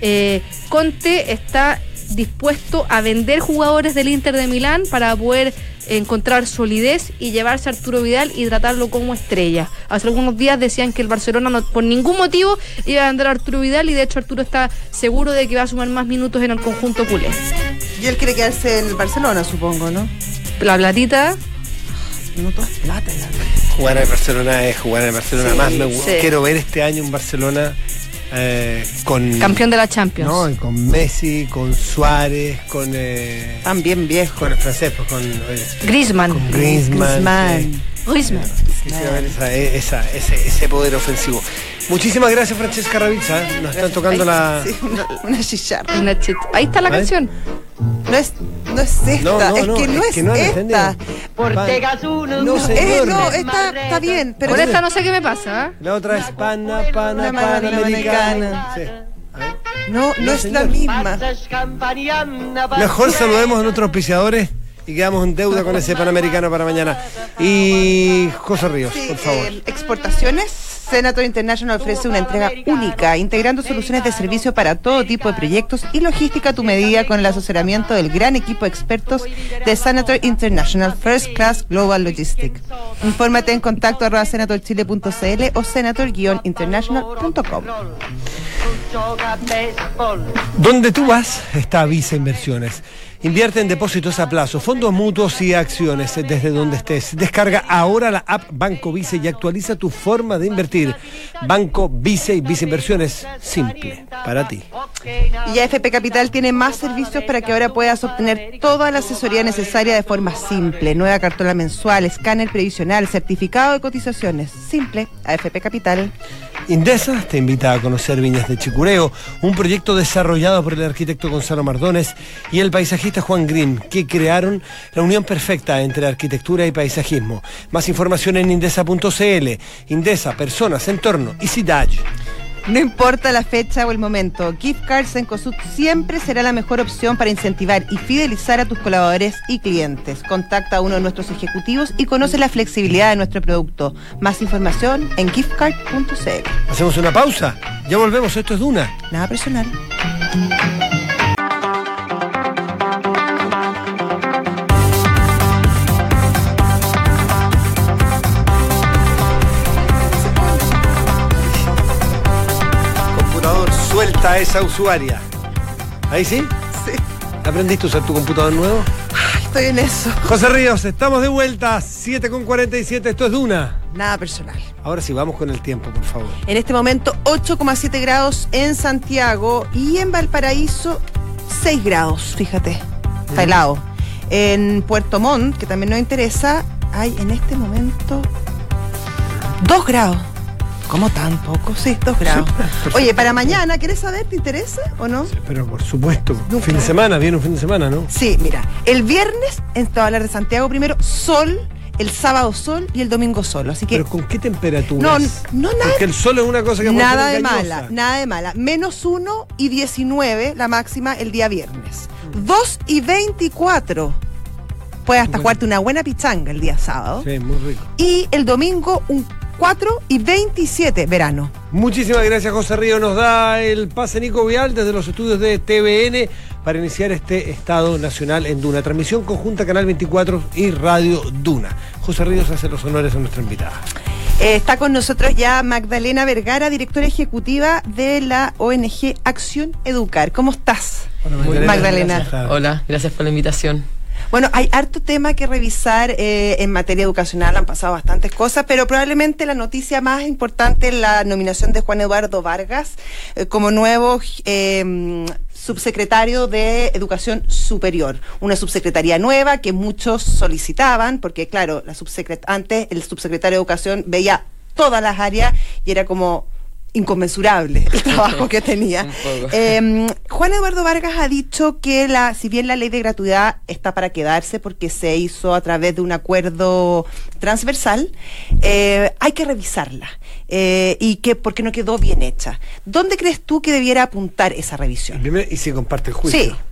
Conte está dispuesto a vender jugadores del Inter de Milán para poder encontrar solidez y llevarse a Arturo Vidal y tratarlo como estrella. Hace algunos días decían que el Barcelona por ningún motivo iba a vender a Arturo Vidal, y de hecho Arturo está seguro de que va a sumar más minutos en el conjunto culé. Y él quiere quedarse en el Barcelona, supongo, ¿no? La platita. No toda es plata. Jugar en el Barcelona es jugar en el Barcelona. Sí, más sí. Quiero ver este año un Barcelona con campeón de la Champions. No, con Messi, con Suárez, con también viejo. Con el francés, pues con Griezmann. Griezmann. Quisiera ver ese poder ofensivo. Muchísimas gracias, Francesca Ravizza. Nos están tocando una chicharra. Ahí está la canción. No es No es esta, No, es que no es han esta. entendido. No, señor. no, esta está bien, pero Con esta no sé qué me pasa. ¿Eh? La otra es Panamericana. Sí. A ver. no es señor. la misma. Mejor saludemos a nuestros auspiciadores y quedamos en deuda con ese Panamericano para mañana. Y José Ríos, Sí, por favor. exportaciones. Senator International ofrece una entrega única, integrando soluciones de servicio para todo tipo de proyectos y logística a tu medida con el asesoramiento del gran equipo de expertos de Senator International First Class Global Logistics. Infórmate en contacto @senatorchile.cl o senator-international.com. Donde tú vas está Visa Inversiones. Invierte en depósitos a plazo, fondos mutuos y acciones desde donde estés. Descarga ahora la app Banco Vice y actualiza tu forma de invertir. Banco Vice y Vice Inversiones, simple para ti. Y AFP Capital tiene más servicios para que ahora puedas obtener toda la asesoría necesaria de forma simple. Nueva cartola mensual, escáner previsional, certificado de cotizaciones. Simple, AFP Capital. Indesa te invita a conocer Viñas de Chicureo, un proyecto desarrollado por el arquitecto Gonzalo Mardones y el paisajista Juan Grimm, que crearon la unión perfecta entre arquitectura y paisajismo. Más información en indesa.cl. Indesa, personas, entorno y ciudad. No importa la fecha o el momento, Gift Cards en COSUD siempre será la mejor opción para incentivar y fidelizar a tus colaboradores y clientes. Contacta a uno de nuestros ejecutivos y conoce la flexibilidad de nuestro producto. Más información en giftcard.cl. Hacemos una pausa. Ya volvemos. Esto es Duna. Nada personal. Suelta a esa usuaria. ¿Ahí sí? Sí. ¿Aprendiste a usar tu computador nuevo? Estoy en eso. José Ríos, estamos de vuelta. 7:47. Esto es Duna. Nada personal. Ahora sí, vamos con el tiempo, por favor. En este momento 8,7 grados en Santiago y en Valparaíso 6 grados, fíjate. Está helado. En Puerto Montt, que también nos interesa, hay en este momento 2 grados. ¿Cómo tan poco? Sí, 2 grados. Oye, para mañana, ¿querés saber? ¿Te interesa o no? Sí, pero por supuesto. Nunca. Fin de semana, viene un fin de semana, ¿no? Sí, mira, el viernes, te voy a hablar de Santiago primero, sol, el sábado sol y el domingo sol. Así que ¿Pero con qué temperaturas? no nada. Porque el sol es una cosa que puede Nada ser de engañosa. mala, nada de mala. -1 y 19 la máxima el día viernes. 2 y 24. Puedes hasta Bueno. jugarte una buena pichanga el día sábado. Sí, muy rico. Y el domingo un 4 y 27 verano. Muchísimas gracias, José Río. Nos da el pase Nico Vial desde los estudios de TVN para iniciar este Estado Nacional en Duna. Transmisión conjunta Canal 24 y Radio Duna. José Ríos hace los honores a nuestra invitada. Está con nosotros ya Magdalena Vergara, directora ejecutiva de la ONG Acción Educar. ¿Cómo estás? Hola, Magdalena. Gracias. Hola, gracias por la invitación. Bueno, hay harto tema que revisar en materia educacional, han pasado bastantes cosas, pero probablemente la noticia más importante es la nominación de Juan Eduardo Vargas como nuevo subsecretario de Educación Superior. Una subsecretaría nueva que muchos solicitaban, porque claro, antes el subsecretario de Educación veía todas las áreas y era como inconmensurable el trabajo que tenía. Juan Eduardo Vargas ha dicho que si bien la ley de gratuidad está para quedarse porque se hizo a través de un acuerdo transversal, hay que revisarla y que porque no quedó bien hecha. ¿Dónde crees tú que debiera apuntar esa revisión? Primero, y si comparte el juicio. Sí.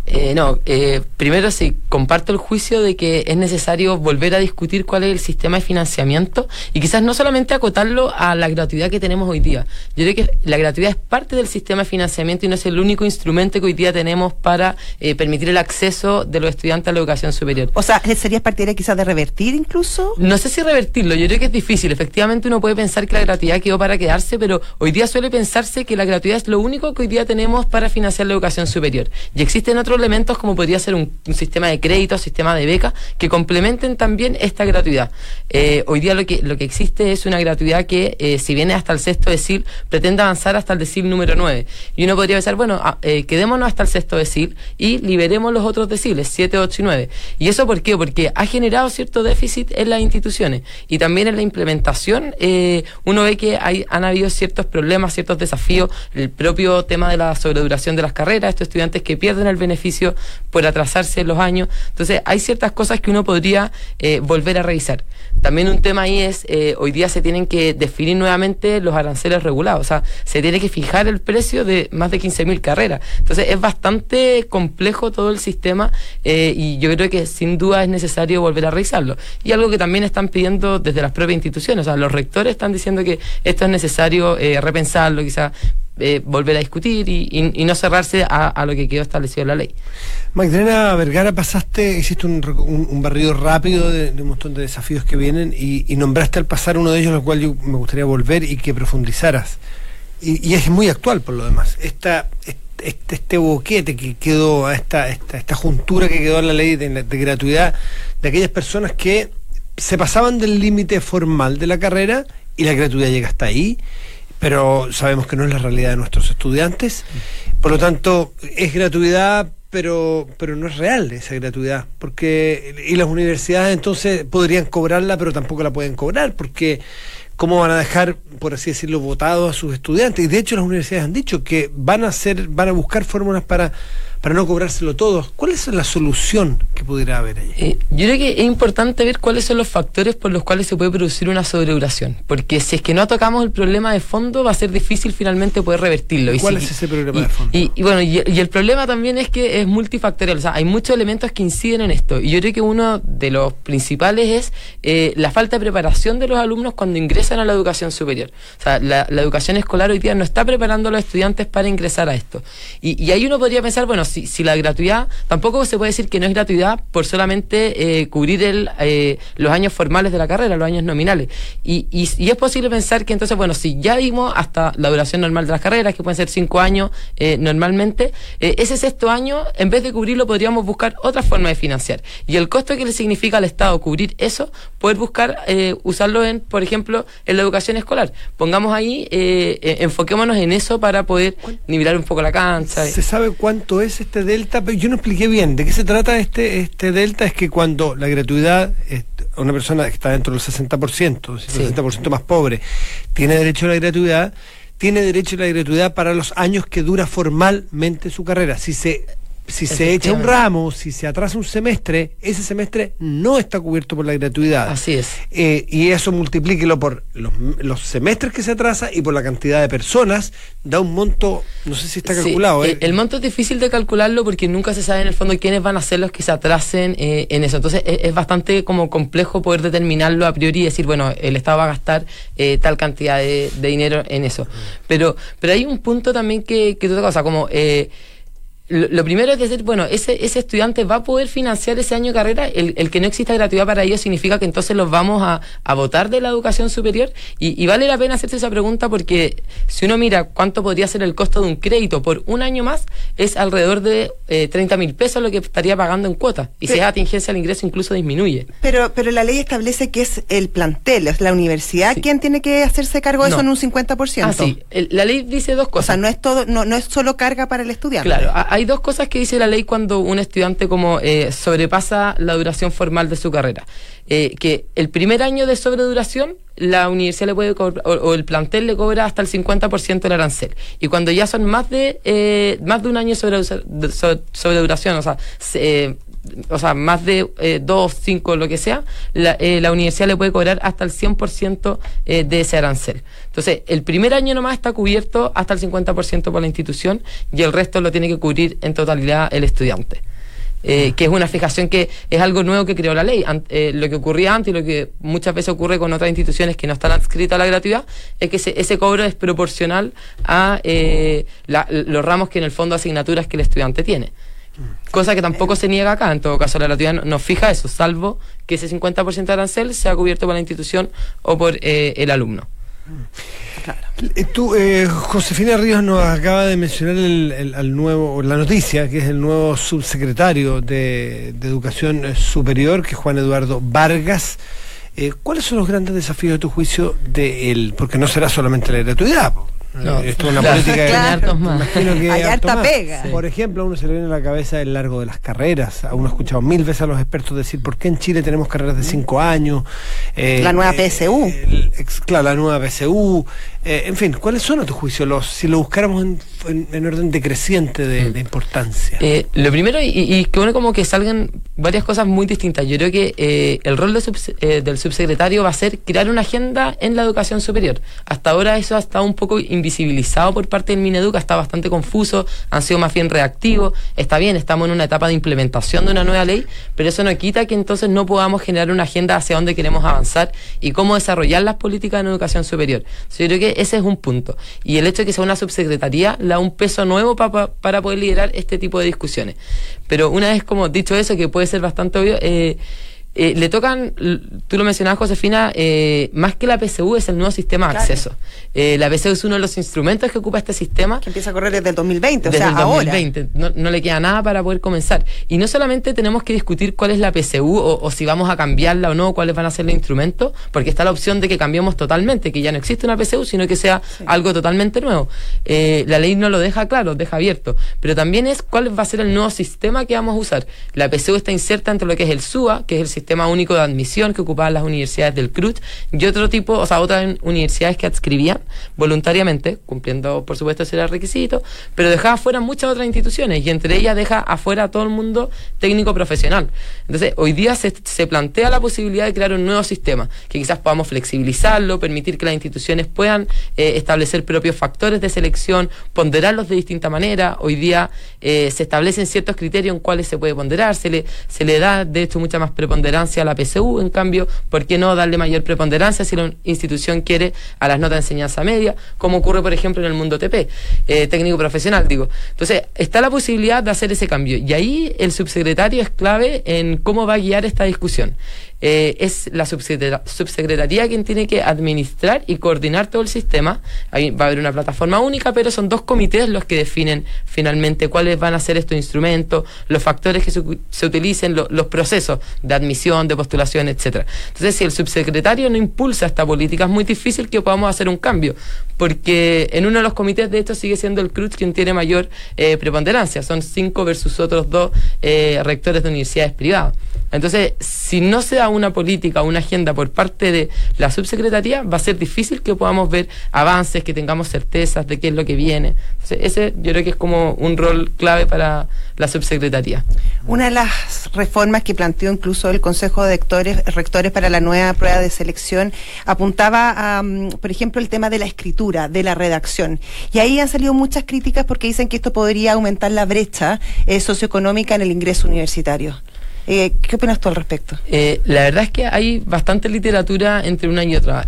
Primero sí, comparto el juicio de que es necesario volver a discutir cuál es el sistema de financiamiento y quizás no solamente acotarlo a la gratuidad que tenemos hoy día. Yo creo que la gratuidad es parte del sistema de financiamiento y no es el único instrumento que hoy día tenemos para permitir el acceso de los estudiantes a la educación superior. O sea, ¿serías partidaria quizás de revertir incluso? No sé si revertirlo, yo creo que es difícil. Efectivamente uno puede pensar que la gratuidad quedó para quedarse, pero hoy día suele pensarse que la gratuidad es lo único que hoy día tenemos para financiar la educación superior. Y existen otros elementos como podría ser un sistema de crédito, sistema de becas, que complementen también esta gratuidad. Hoy día lo que existe es una gratuidad que, si viene hasta el sexto decil, pretende avanzar hasta el decil número 9. Y uno podría pensar, bueno, quedémonos hasta el sexto decil y liberemos los otros deciles, 7, 8 y 9. ¿Y eso por qué? Porque ha generado cierto déficit en las instituciones y también en la implementación. Uno ve que han habido ciertos problemas, ciertos desafíos, el propio tema de la sobreduración de las carreras, estos estudiantes que pierden el beneficio beneficio por atrasarse los años. Entonces hay ciertas cosas que uno podría volver a revisar. También un tema ahí es, hoy día se tienen que definir nuevamente los aranceles regulados, o sea, se tiene que fijar el precio de más de 15.000 carreras. Entonces es bastante complejo todo el sistema y yo creo que sin duda es necesario volver a revisarlo. Y algo que también están pidiendo desde las propias instituciones, o sea, los rectores están diciendo que esto es necesario repensarlo, quizás volver a discutir y no cerrarse a lo que quedó establecido en la ley. Magdalena Vergara, hiciste un barrido rápido de un montón de desafíos que vienen y nombraste al pasar uno de ellos, al cual yo me gustaría volver y que profundizaras. Y es muy actual por lo demás. Este boquete que quedó, esta juntura que quedó en la ley de gratuidad de aquellas personas que se pasaban del límite formal de la carrera y la gratuidad llega hasta ahí, pero sabemos que no es la realidad de nuestros estudiantes. Por lo tanto, es gratuidad, pero no es real esa gratuidad, y las universidades entonces podrían cobrarla, pero tampoco la pueden cobrar, porque ¿cómo van a dejar, por así decirlo, votados a sus estudiantes? Y de hecho las universidades han dicho que van a buscar fórmulas para no cobrárselo todo. ¿Cuál es la solución que pudiera haber allí? Yo creo que es importante ver cuáles son los factores por los cuales se puede producir una sobreduración, porque si es que no tocamos el problema de fondo, va a ser difícil finalmente poder revertirlo. ¿Cuál es ese problema de fondo? Y el problema también es que es multifactorial, o sea, hay muchos elementos que inciden en esto, y yo creo que uno de los principales es la falta de preparación de los alumnos cuando ingresan a la educación superior. O sea, la educación escolar hoy día no está preparando a los estudiantes para ingresar a esto. Y ahí uno podría pensar, bueno, si la gratuidad, tampoco se puede decir que no es gratuidad por solamente cubrir los años formales de la carrera, los años nominales. Y es posible pensar que entonces, bueno, si ya dimos hasta la duración normal de las carreras, que pueden ser 5 años normalmente, ese sexto año, en vez de cubrirlo, podríamos buscar otra forma de financiar. Y el costo que le significa al Estado cubrir eso, poder buscar usarlo por ejemplo, en la educación escolar. Pongamos ahí, enfoquémonos en eso para poder nivelar un poco la cancha. ¿Se sabe cuánto es este delta? Pero yo no expliqué bien. ¿De qué se trata este delta? Es que cuando la gratuidad, una persona que está dentro del 60%, 60% más pobre, tiene derecho a la gratuidad, tiene derecho a la gratuidad para los años que dura formalmente su carrera. Si se echa un ramo, si se atrasa un semestre, ese semestre no está cubierto por la gratuidad. Así es. Y eso multiplíquelo por los semestres que se atrasa y por la cantidad de personas, da un monto, no sé si está calculado. El monto es difícil de calcularlo porque nunca se sabe en el fondo quiénes van a ser los que se atrasen en eso. Entonces es bastante como complejo poder determinarlo a priori y decir, bueno, el Estado va a gastar tal cantidad de dinero en eso. Pero hay un punto también que tú tocas, o sea, como... Lo primero es decir, bueno, ese estudiante va a poder financiar ese año de carrera. El que no exista gratuidad para ellos significa que entonces los vamos a votar de la educación superior y vale la pena hacerse esa pregunta, porque si uno mira cuánto podría ser el costo de un crédito por un año más, es alrededor de 30.000 pesos lo que estaría pagando en cuota, y si es atingencia al ingreso incluso disminuye. Pero la ley establece que es el plantel, es la universidad quien tiene que hacerse cargo de eso en un 50%. Sí, la ley dice dos cosas. O sea, no es todo, no es solo carga para el estudiante. Claro, hay dos cosas que dice la ley cuando un estudiante como sobrepasa la duración formal de su carrera. Que el primer año de sobreduración, la universidad le puede cobrar, o el plantel le cobra hasta el 50% del arancel. Y cuando ya son más de un año sobreduración, o sea, más de 2, 5, lo que sea, la universidad le puede cobrar hasta el 100% de ese arancel. Entonces, el primer año nomás está cubierto hasta el 50% por la institución, y el resto lo tiene que cubrir en totalidad el estudiante. Que es una fijación que es algo nuevo que creó la ley. Lo que ocurría antes y lo que muchas veces ocurre con otras instituciones que no están adscritas a la gratuidad es que ese cobro es proporcional a los ramos que en el fondo asignaturas que el estudiante tiene. Cosa que tampoco se niega acá. En todo caso, la gratuidad no fija eso, salvo que ese 50% de arancel sea cubierto por la institución o por el alumno. Claro. Tú, Josefina Ríos nos acaba de mencionar al nuevo, la noticia, que es el nuevo subsecretario de Educación Superior, que es Juan Eduardo Vargas. ¿Cuáles son los grandes desafíos de tu juicio de él? Porque no será solamente la gratuidad. No, esto es una política claro. Hay harta pega. Sí. Por ejemplo, a uno se le viene a la cabeza el largo de las carreras. A uno ha escuchado 1000 veces a los expertos decir por qué en Chile tenemos carreras de 5 años. La nueva PSU. Claro, la nueva PSU. En fin, ¿cuáles son a tu juicio si lo buscáramos en orden decreciente de importancia? Lo primero, y que bueno, como que salgan varias cosas muy distintas. Yo creo que el rol del subsecretario va a ser crear una agenda en la educación superior. Hasta ahora eso ha estado un poco invisibilizado por parte del Mineduc, está bastante confuso, han sido más bien reactivos. Está bien, estamos en una etapa de implementación de una nueva ley, pero eso no quita que entonces no podamos generar una agenda hacia dónde queremos avanzar y cómo desarrollar las políticas en educación superior. Yo creo que ese es un punto. Y el hecho de que sea una subsecretaría le da un peso nuevo para poder liderar este tipo de discusiones. Pero una vez como dicho eso, que puede ser bastante obvio, le tocan, tú lo mencionabas, Josefina, más que la PSU es el nuevo sistema de acceso. La PSU es uno de los instrumentos que ocupa este sistema. Que empieza a correr desde el 2020, desde el 2020. Ahora. No le queda nada para poder comenzar. Y no solamente tenemos que discutir cuál es la PSU o si vamos a cambiarla o no, cuáles van a ser los instrumentos, porque está la opción de que cambiemos totalmente, que ya no existe una PSU, sino que sea algo totalmente nuevo. La ley no lo deja claro, deja abierto. Pero también es cuál va a ser el nuevo sistema que vamos a usar. La PSU está inserta entre lo que es el SUA, que es el Sistema Único de Admisión que ocupaban las universidades del CRUT, y otro tipo, o sea, otras universidades que adscribían voluntariamente, cumpliendo por supuesto ese requisito, pero dejaba fuera muchas otras instituciones, y entre ellas deja afuera a todo el mundo técnico profesional. Entonces, hoy día se plantea la posibilidad de crear un nuevo sistema, que quizás podamos flexibilizarlo, permitir que las instituciones puedan establecer propios factores de selección, ponderarlos de distinta manera. Hoy día se establecen ciertos criterios en cuáles se puede ponderar, se le da de hecho mucha más preponderancia a la PSU. En cambio, ¿por qué no darle mayor preponderancia si la institución quiere a las notas de enseñanza media, como ocurre por ejemplo en el mundo TP, técnico profesional, digo? Entonces, está la posibilidad de hacer ese cambio, y ahí el subsecretario es clave en cómo va a guiar esta discusión. Es la subsecretaría quien tiene que administrar y coordinar todo el sistema. Ahí va a haber una plataforma única, pero son dos comités los que definen finalmente cuáles van a ser estos instrumentos, los factores que se utilicen, los procesos de admisión, de postulación, etcétera. Entonces, si el subsecretario no impulsa esta política, es muy difícil que podamos hacer un cambio, porque en uno de los comités de hecho sigue siendo el CRUT quien tiene mayor preponderancia. Son 5 versus otros 2 rectores de universidades privadas. Entonces, si no se da una política, una agenda por parte de la subsecretaría, va a ser difícil que podamos ver avances, que tengamos certezas de qué es lo que viene. Entonces, ese yo creo que es como un rol clave para la subsecretaría. Una de las reformas que planteó incluso el Consejo de Rectores para la nueva prueba de selección apuntaba a, por ejemplo, el tema de la escritura, de la redacción. Y ahí han salido muchas críticas porque dicen que esto podría aumentar la brecha socioeconómica en el ingreso universitario. ¿Qué opinas tú al respecto? La verdad es que hay bastante literatura entre una y otra.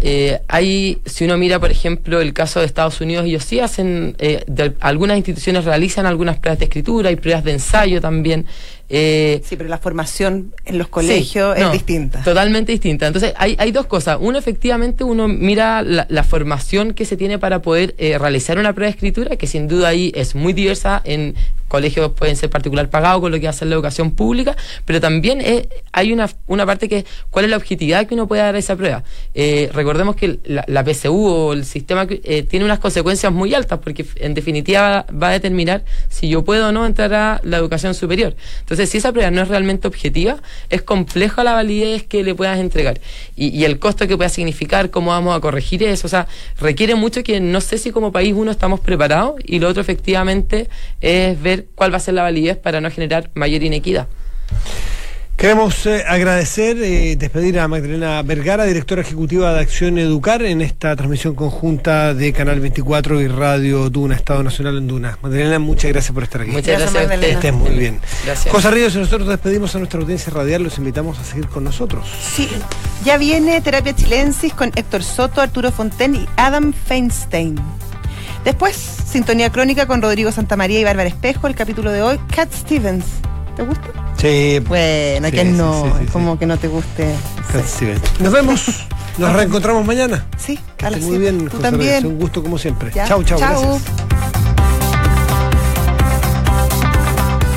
Si uno mira, por ejemplo, el caso de Estados Unidos, ellos sí hacen, algunas instituciones realizan algunas pruebas de escritura y pruebas de ensayo también. Sí, pero la formación en los colegios es distinta. Totalmente distinta. Entonces, hay dos cosas. Uno, efectivamente, uno mira la formación que se tiene para poder realizar una prueba de escritura, que sin duda ahí es muy diversa. En colegios pueden ser particular pagados con lo que hace la educación pública, pero también hay una parte que es cuál es la objetividad que uno puede dar a esa prueba. Recordemos que la PSU o el sistema tiene unas consecuencias muy altas, porque en definitiva va a determinar si yo puedo o no entrar a la educación superior. Entonces, si esa prueba no es realmente objetiva, es compleja la validez que le puedas entregar y el costo que pueda significar, cómo vamos a corregir eso. O sea, requiere mucho, que no sé si como país uno estamos preparados, y lo otro efectivamente es ver cuál va a ser la validez para no generar mayor inequidad. Queremos agradecer, despedir a Magdalena Vergara, directora ejecutiva de Acción Educar, en esta transmisión conjunta de Canal 24 y Radio Duna, Estado Nacional en Duna. Magdalena, muchas gracias por estar aquí. Muchas gracias a ustedes. Estés muy bien. Gracias. José Ríos, y nosotros despedimos a nuestra audiencia radial, los invitamos a seguir con nosotros. Sí, ya viene Terapia Chilensis con Héctor Soto, Arturo Fontaine y Adam Feinstein. Después, Sintonía Crónica con Rodrigo Santamaría y Bárbara Espejo, el capítulo de hoy, Cat Stevens. ¿Te gusta? Sí. Bueno, sí, que no, sí, como que no te guste. Cat Stevens. Nos vemos, nos reencontramos mañana. Sí, a las muy bien, Tú José también. Ríos, un gusto como siempre. Ya. Chau, Chau. gracias.